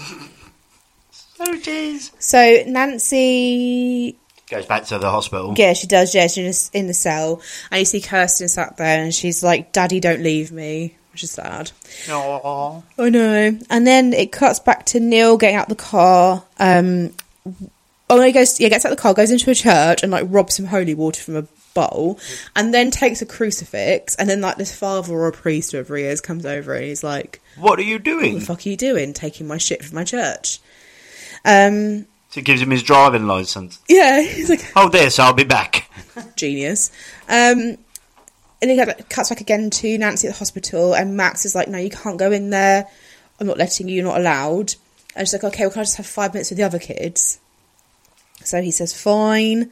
So it is. So Nancy goes back to the hospital. Yeah, she does. Yeah, she's in the cell, and you see Kirsten sat there, and she's like, "Daddy, don't leave me," which is sad. Aww. I know. And then it cuts back to Neil getting out the car. Um, oh, no, he goes. Yeah, gets out the car, goes into a church, and like robs some holy water from a bowl, and then takes a crucifix, and then like this father or a priest, whoever he is, comes over, and he's like, "What are you doing? What the fuck are you doing? Taking my shit from my church?" Um. So he gives him his driving licence. Yeah, he's like, hold this, I'll be back. Genius. Um, and he cuts back again to Nancy at the hospital, and Max is like, no, you can't go in there. I'm not letting you, you're not allowed. And she's like, okay, well, can I just have five minutes with the other kids? So he says, fine.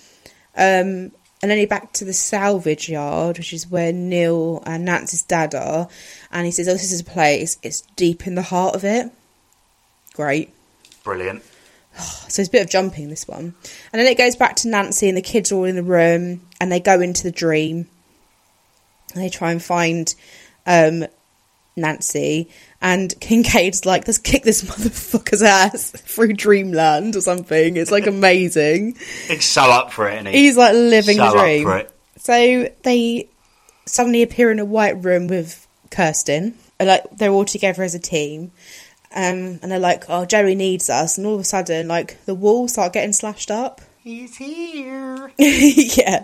Um, and then he back to the salvage yard, which is where Neil and Nancy's dad are. And he says, oh, this is a place, it's deep in the heart of it. Great. Brilliant. So it's a bit of jumping, this one. And then it goes back to Nancy and the kids are all in the room and they go into the dream. And they try and find um, Nancy. And Kincaid's like, let's kick this motherfucker's ass through dreamland or something. It's like amazing. He's so up for it, isn't he? He's like living so the dream. Up for it. So they suddenly appear in a white room with Kirsten. Like they're all together as a team. Um, and they're like, oh, Jerry needs us. And all of a sudden, like, the walls start getting slashed up. He's here. Yeah.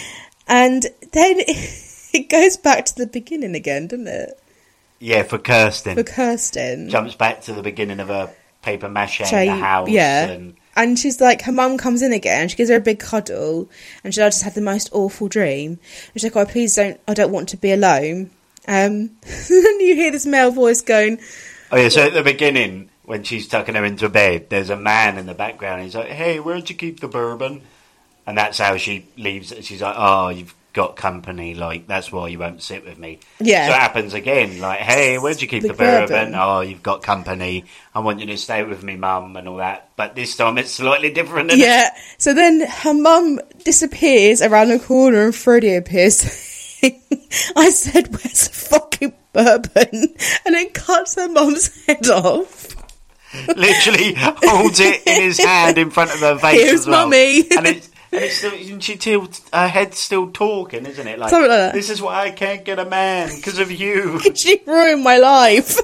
And then it goes back to the beginning again, doesn't it? Yeah, for Kirsten. For Kirsten. Jumps back to the beginning of her paper mache so, in the house. Yeah. And... and she's like, her mum comes in again. She gives her a big cuddle. And she's like, I just had the most awful dream. And she's like, oh, please don't, I don't want to be alone. Um, and you hear this male voice going... Oh yeah, so at the beginning, when she's tucking her into bed, there's a man in the background. He's like, hey, where'd you keep the bourbon? And that's how she leaves. She's like, oh, you've got company. Like, that's why you won't sit with me. Yeah. So it happens again. Like, hey, where'd you keep the, the bourbon? bourbon? Oh, you've got company. I want you to stay with me, mum, and all that. But this time it's slightly different. Isn't Yeah. it? So then her mum disappears around the corner and Freddie appears. I said, where's the fucking bourbon? And it cuts her mum's head off. Literally holds it in his hand in front of her face. Here's as well. mummy. And it's, and it's still, isn't she still, her head's still talking, isn't it? Like, Something like that. This is why I can't get a man, because of you. She ruined my life.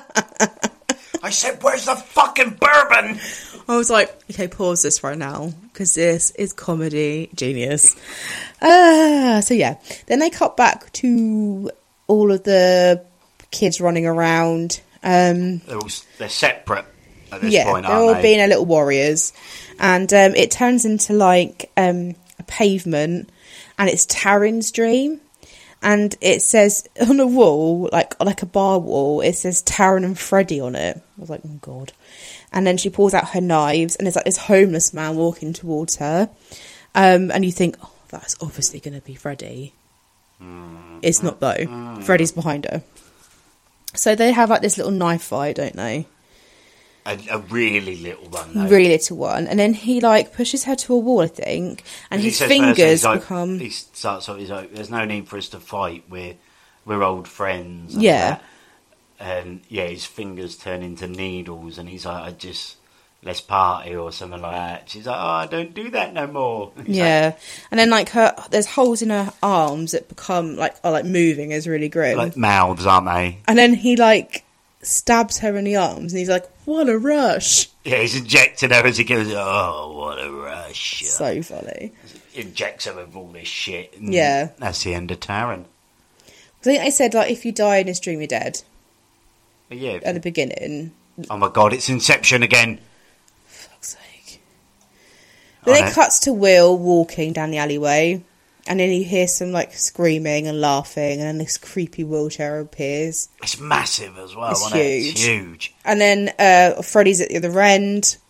I said, where's the fucking bourbon? I was like, okay, pause this right now, because this is comedy genius. Uh, so yeah, then they cut back to all of the kids running around. Um, They're, all, they're separate at this yeah, point, they're aren't all they? being a little warriors. And um, it turns into like um, a pavement, and it's Taryn's dream. And it says on a wall, like like a bar wall, it says Taryn and Freddie on it. I was like, oh God. And then she pulls out her knives, and there's like this homeless man walking towards her. Um, and you think, oh, that's obviously going to be Freddie. Mm. It's not though. Mm. Freddie's behind her. So they have like this little knife fight, don't they? A, a really little one, though. Really little one. And then he like pushes her to a wall, I think, and his says fingers first, like, become... He starts off, he's like, there's no need for us to fight, we're, we're old friends. And Yeah. that. And yeah, his fingers turn into needles, and he's like, I just, let's party or something like that. She's like, oh, I don't do that no more. He's Yeah. like, And then like her, there's holes in her arms that become like, are like moving as really grim. like mouths, aren't they? And then he like stabs her in the arms, and he's like, what a rush. Yeah, he's injecting her as he goes, oh, what a rush. So funny. Injects her with all this shit. And Yeah. That's the end of Taryn. I think they said like, if you die in this dream, you're dead. But yeah. At the beginning. Oh my God, it's Inception again. Fuck's sake. Then I it know. cuts to Will walking down the alleyway, and then you hear some like screaming and laughing, and then this creepy wheelchair appears. It's massive as well, It's isn't it? huge. It's huge. And then uh, Freddie's at the other end,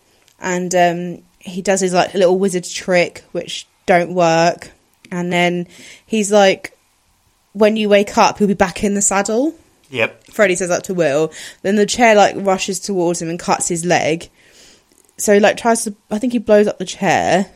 and um, he does his like little wizard trick, which don't work. And then he's like, when you wake up, he'll be back in the saddle. Yep. Freddy says that to Will. Then the chair like rushes towards him and cuts his leg. So he like tries to, I think he blows up the chair.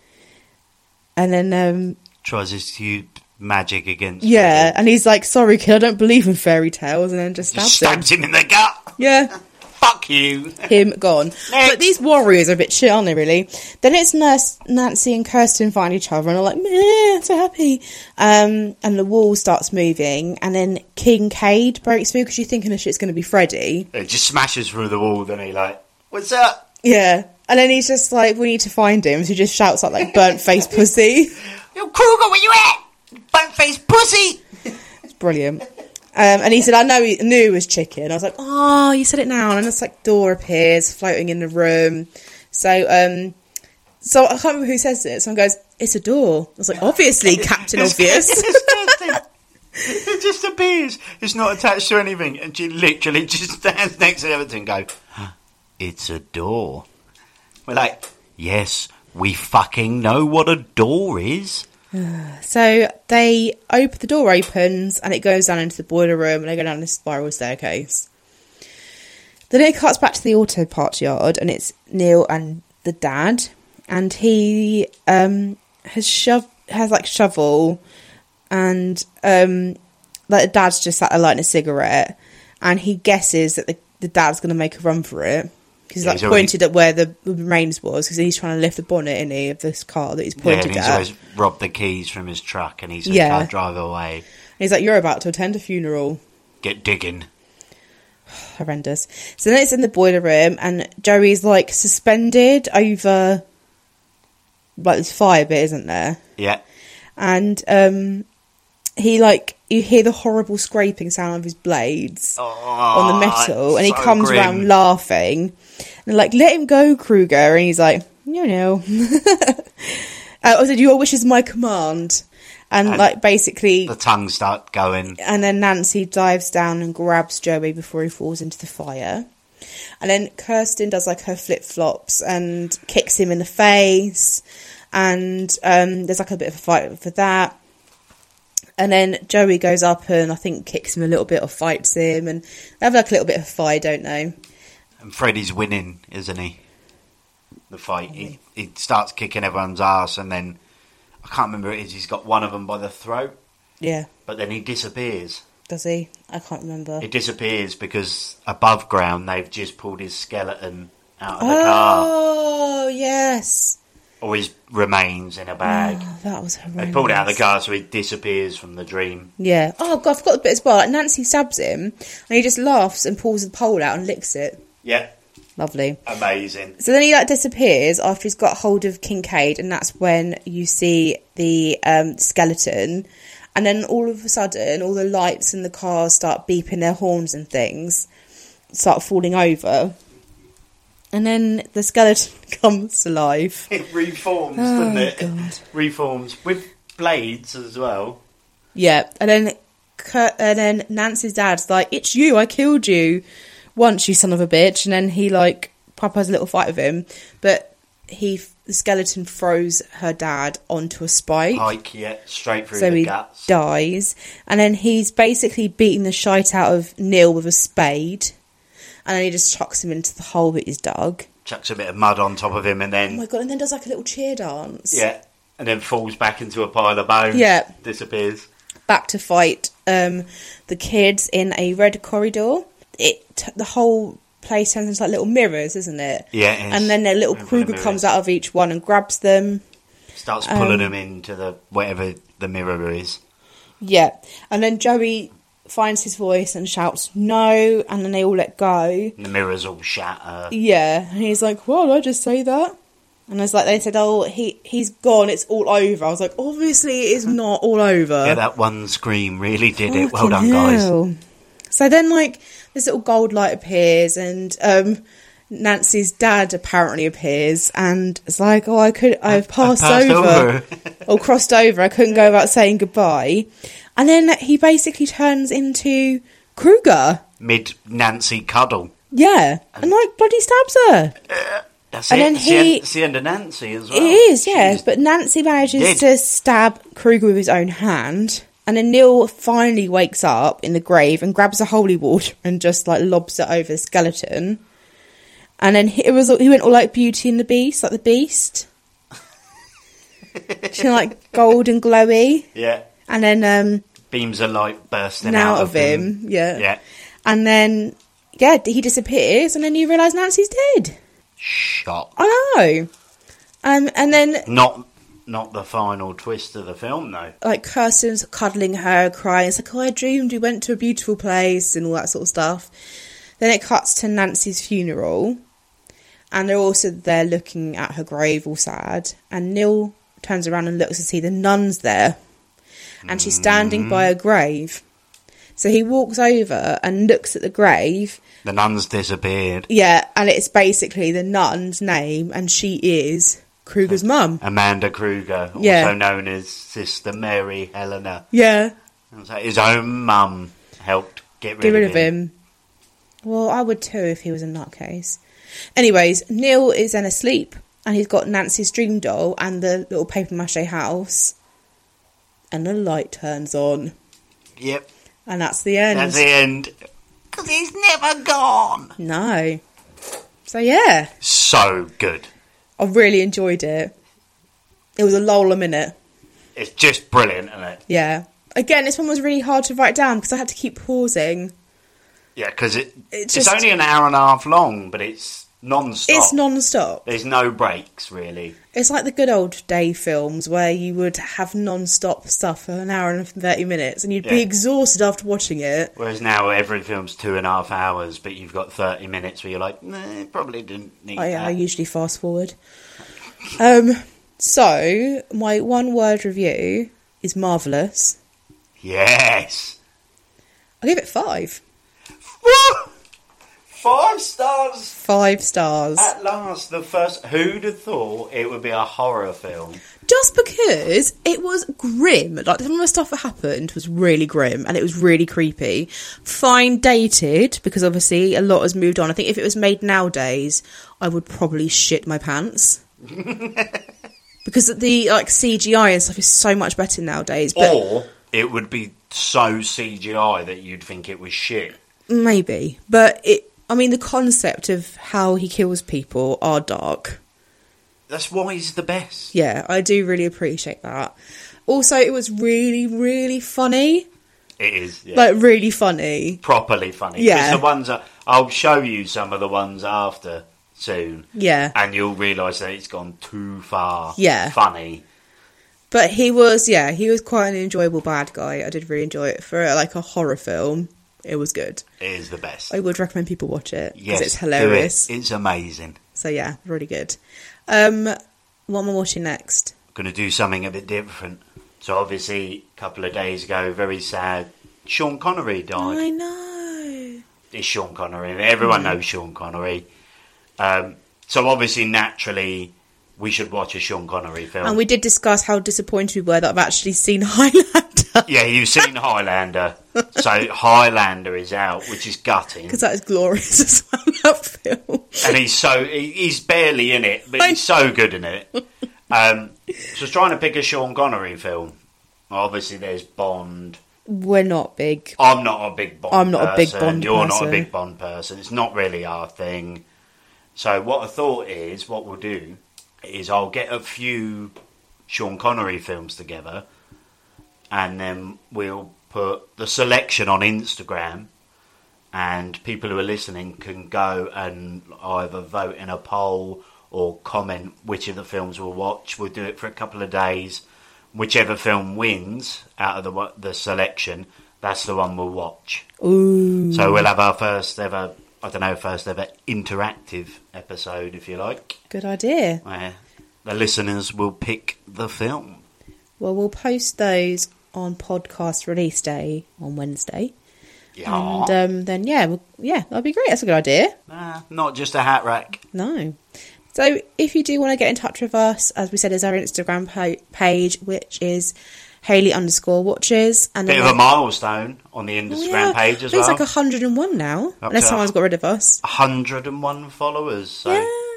And then um tries his huge magic against yeah, Freddy. and he's like, sorry kid, I don't believe in fairy tales, and then just stabs, Just stabs him. him in the gut. Yeah. Fuck you. Him gone. But these warriors are a bit shit, aren't they, really? Then it's Nurse Nancy and Kirsten find each other and are like, meh, so happy. Um, and the wall starts moving, and then Kincaid breaks through because you're thinking the shit's going to be Freddy. It just smashes through the wall, doesn't he? Like, what's up? Yeah. And then he's just like, we need to find him. So he just shouts out, like, burnt face pussy. Yo, Kruger, where you at? Burnt face pussy. It's brilliant. Um, and he said, I know he knew it was chicken. I was like, oh, you said it now. And it's like, door appears floating in the room. So, um, so I can't remember who says it. Someone goes, it's a door. I was like, obviously, Captain Obvious. It just appears. It's not attached to anything. And she literally just stands next to everything and go, it's a door. We're like, yes, we fucking know what a door is. So they open, the door opens and it goes down into the boiler room and they go down this spiral staircase. Then it cuts back to the auto parts yard and it's Neil and the dad, and he um has shove has like shovel and um like the dad's just sat there lighting a cigarette, and he guesses that the, the dad's going to make a run for it. Because he's yeah, like he's already pointed at where the remains was, because he's trying to lift the bonnet in he, of this car that he's pointed yeah, and he's at. always robbed the keys from his truck, and he's just Yeah. can't drive away. And he's like, you're about to attend a funeral. Get digging. Horrendous. So then it's in the boiler room, and Joey's like suspended over like this fire bit, isn't there? Yeah. And um, he like you hear the horrible scraping sound of his blades Oh, on the metal, and he so comes grim. around laughing. And like, let him go, Kruger. And he's like, no, no. uh, I said, your wish is my command. And, And like, basically, The tongue start going. and then Nancy dives down and grabs Joey before he falls into the fire. And then Kirsten does like her flip flops and kicks him in the face. And um, there's like a bit of a fight for that. And then Joey goes up and I think kicks him a little bit or fights him. And they have like a little bit of a fight, don't they? And Freddy's winning, isn't he? The fight. He, he starts kicking everyone's ass, and then I can't remember who it is. He's got one of them by the throat, Yeah. but then he disappears. Does he? I can't remember. He disappears because above ground they've just pulled his skeleton out of the car, Oh, yes. or his remains in a bag. Oh, that was horrendous. They pulled it out of the car, so he disappears from the dream. Yeah. Oh, God, I forgot the bit as well. Like, Nancy stabs him, and he just laughs and pulls the pole out and licks it. Yeah, Lovely. amazing. So then he like disappears after he's got hold of Kincaid, and that's when you see the um, skeleton. And then all of a sudden, all the lights in the cars start beeping their horns and things, start falling over. And then the skeleton comes to life. It reforms, Oh, doesn't it? God. Reforms with blades as well. Yeah, and then Kurt, and then Nancy's dad's like, "It's you! I killed you once, you son of a bitch." And then he like Papa has a little fight with him, but he the skeleton throws her dad onto a spike, Pike, yeah, straight through so the he guts. dies. And then he's basically beating the shite out of Neil with a spade, and then he just chucks him into the hole that he's dug. Chucks a bit of mud on top of him, and then Oh my god! And then does like a little cheer dance. yeah, and then falls back into a pile of bones. Yeah. Disappears. Back to fight um, the kids in a red corridor. It the whole place turns into like little mirrors, isn't it? Yeah, it is. And then their little Remember the Kruger mirrors. comes out of each one and grabs them. Starts pulling Um, them into the whatever the mirror is. Yeah. And then Joey finds his voice and shouts no, and then they all let go. And the mirrors all shatter. Yeah. And he's like, "Well, did I just say that?" And I was like, they said, "Oh, he he's gone. It's all over." I was like, "Obviously, it is not all over." Yeah, that one scream really did it. Well Fucking done, guys. hell. So then, like, this little gold light appears, and um, Nancy's dad apparently appears, and it's like, "Oh, I could, I've passed, passed over, over." or crossed over. I couldn't go without saying goodbye." And then he basically turns into Kruger. Mid Nancy cuddle. Yeah, and like bloody stabs her. That's And it. then It's the, he- end, it's the end of Nancy as well. It is, yeah. She's But Nancy manages dead. to stab Kruger with his own hand. And then Neil finally wakes up in the grave and grabs a holy water and just like lobs it over the skeleton. And then he, it was, he went all like Beauty and the Beast, like the Beast. You know, like gold and glowy. Yeah. And then um, Beams of light bursting out, out of him, yeah. Yeah. And then, yeah, he disappears and then you realise Nancy's dead. Shot. I know. Um, and then, Not not the final twist of the film, though. like, Kirsten's cuddling her, crying. It's like, oh, I dreamed we went to a beautiful place and all that sort of stuff. Then it cuts to Nancy's funeral. And they're also there looking at her grave, all sad. And Neil turns around and looks to see the nun's there. And she's standing by a grave. So he walks over and looks at the grave. The nun's disappeared. Yeah, and it's basically the nun's name, and she is Kruger's mum. Amanda Kruger, also Yeah. known as Sister Mary Helena. Yeah, So his own mum helped get rid, get rid of of him. Well, I would too if he was a nutcase. Anyways, Neil is then asleep, and he's got Nancy's dream doll and the little paper mache house, and the light turns on, Yep, and that's the end. that's the end. Because he's never gone. No. So yeah, So good. I really enjoyed it. It was a lull a minute. It's just brilliant, isn't it? Yeah. Again, this one was really hard to write down because I had to keep pausing. Yeah, because it, It's it's just- only an hour and a half long, but it's non-stop. It's non-stop. There's no breaks, really. It's like the good old day films where you would have non-stop stuff for an hour and thirty minutes and you'd be Yeah. exhausted after watching it. Whereas now every film's two and a half hours, but you've got thirty minutes where you're like, nah, probably didn't need I, that. I usually fast forward. Um, so, my one word review is marvellous. Yes. I'll give it five. Woo! Five stars. Five stars. At last, the first. Who'd have thought it would be a horror film? Just because it was grim. Like, some of the stuff that happened was really grim and it was really creepy. Fine dated, because obviously a lot has moved on. I think if it was made nowadays, I would probably shit my pants. Because the like C G I and stuff is so much better nowadays. But Or it would be so C G I that you'd think it was shit. maybe. But it, I mean, the concept of how he kills people are dark. That's why he's the best. Yeah, I do really appreciate that. Also, it was really, really funny. It is. Yeah. Like, really funny. Properly funny. Yeah. 'Cause the ones that, I'll show you some of the ones after soon. Yeah. And you'll realise that it's gone too far. Yeah. Funny. But he was, yeah, he was quite an enjoyable bad guy. I did really enjoy it. For like a horror film, it was good. It is the best. I would recommend people watch it because Yes, it's hilarious. do it. It's amazing. So yeah, really good. Um, what am I watching next? Going to do something a bit different. So obviously, a couple of days ago, very sad, Sean Connery died. I know. It's Sean Connery. Everyone knows Sean Connery. Um, so obviously, naturally, we should watch a Sean Connery film. And we did discuss how disappointed we were that I've actually seen Highlander. Yeah, you've seen Highlander. So Highlander is out, which is gutting. Because that is glorious as well, that film. And he's so he- he's barely in it, but he's so good in it. Um, so I was trying to pick a Sean Connery film. Obviously, there's Bond. We're not big. I'm not a big Bond. I'm not a big person. Bond You're not a person. big Bond person. It's not really our thing. So what I thought is, what we'll do is I'll get a few Sean Connery films together, and then we'll put the selection on Instagram, and people who are listening can go and either vote in a poll or comment which of the films we'll watch. We'll do it for a couple of days. Whichever film wins out of the the selection, that's the one we'll watch. Ooh. So we'll have our first ever, I don't know, first ever interactive episode, if you like, Good idea. where the listeners will pick the film. Well, we'll post those on podcast release day on Wednesday. Yeah. And um, then, yeah, we'll, yeah, that'd be great. That's a good idea. Nah, not just a hat rack. No. So if you do want to get in touch with us, as we said, is our Instagram po- page, which is Hayley underscore watches. And Bit then of a milestone on the Oh, Instagram yeah. page as I think well. It's like one hundred and one now, Up unless to someone's got rid of us. one hundred and one followers. So Yeah.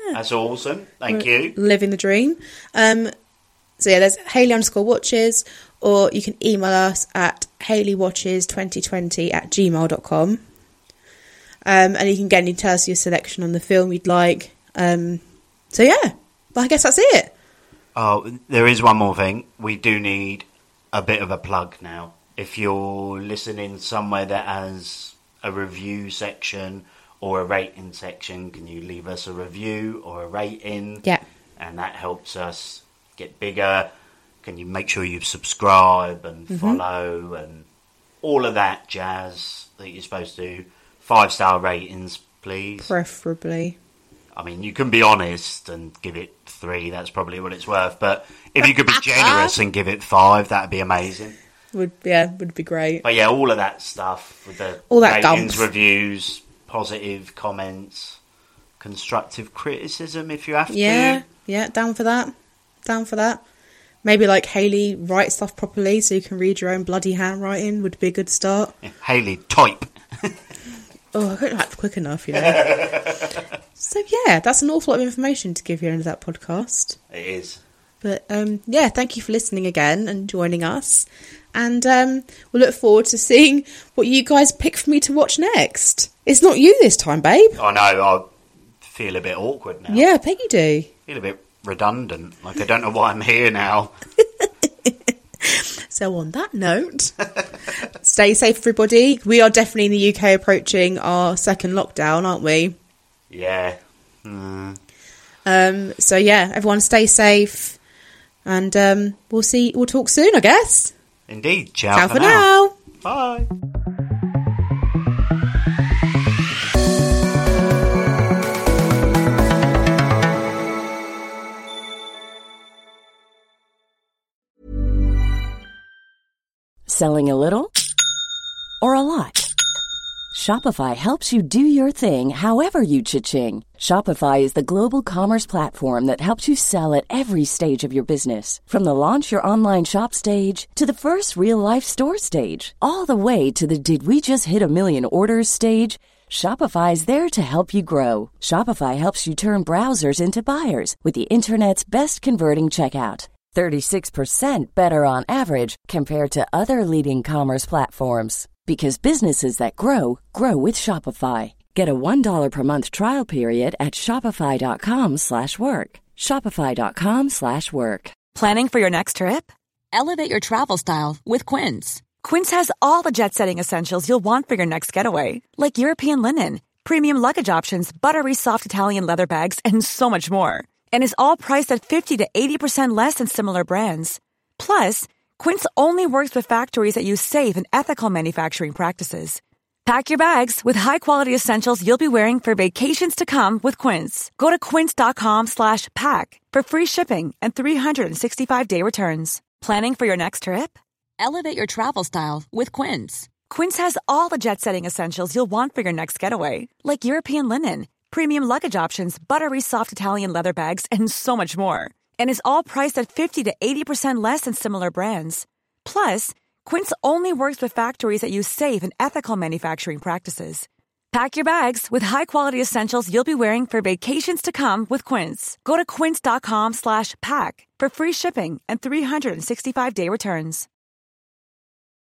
That's awesome. Thank you. Living the dream. Um, so yeah, there's Hayley underscore watches, or you can email us at hayley-watches twenty twenty at gmail dot com. Um, and you can again, you tell us your selection on the film you'd like. Um, so yeah, well, I guess that's it. Oh, there is one more thing. We do need a bit of a plug now. If you're listening somewhere that has a review section or a rating section, can you leave us a review or a rating? Yeah. And that helps us get bigger. Can you make sure you subscribe and Mm-hmm. follow and all of that jazz that you're supposed to? Five-star ratings, please. Preferably. I mean, you can be honest and give it three. That's probably what it's worth. But if you could be generous and give it five, that'd be amazing. Would yeah, would be great. But yeah, all of that stuff with the All that ratings, gump. reviews, positive comments, constructive criticism if you have Yeah, to. yeah, down for that. Down for that. Maybe like Hayley, write stuff properly so you can read your own bloody handwriting would be a good start. Yeah, Hayley, type. Oh, I couldn't act quick enough, you know. So yeah, that's an awful lot of information to give you into that podcast. It is. But um, yeah, thank you for listening again and joining us. And um, we'll look forward to seeing what you guys pick for me to watch next. It's not you this time, babe. I know, I feel a bit awkward now. Yeah, I bet you do. I feel a bit redundant. Like, I don't know why I'm here now. So on that note, stay safe, everybody. We are definitely in the U K approaching our second lockdown, aren't we? Yeah. Mm. Um, so yeah, everyone stay safe. And um, we'll see, we'll talk soon, I guess. Indeed. Ciao, Ciao for, for now. now. Bye. Selling a little or a lot? Shopify helps you do your thing however you cha-ching. Shopify is the global commerce platform that helps you sell at every stage of your business. From the launch your online shop stage to the first real-life store stage, all the way to the did we just hit a million orders stage. Shopify is there to help you grow. Shopify helps you turn browsers into buyers with the internet's best converting checkout. thirty-six percent better on average compared to other leading commerce platforms. Because businesses that grow, grow with Shopify. Get a one dollar per month trial period at shopify.com slash work. Shopify.com slash work. Planning for your next trip? Elevate your travel style with Quince. Quince has all the jet-setting essentials you'll want for your next getaway, like European linen, premium luggage options, buttery soft Italian leather bags, and so much more. And is all priced at fifty to eighty percent less than similar brands. Plus, Quince only works with factories that use safe and ethical manufacturing practices. Pack your bags with high-quality essentials you'll be wearing for vacations to come with Quince. Go to quince.com slash pack for free shipping and three sixty-five day returns. Planning for your next trip? Elevate your travel style with Quince. Quince has all the jet-setting essentials you'll want for your next getaway, like European linen, premium luggage options, buttery soft Italian leather bags, and so much more. And is all priced at fifty to eighty percent less than similar brands. Plus, Quince only works with factories that use safe and ethical manufacturing practices. Pack your bags with high-quality essentials you'll be wearing for vacations to come with Quince. Go to quince.com slash pack for free shipping and three sixty-five day returns.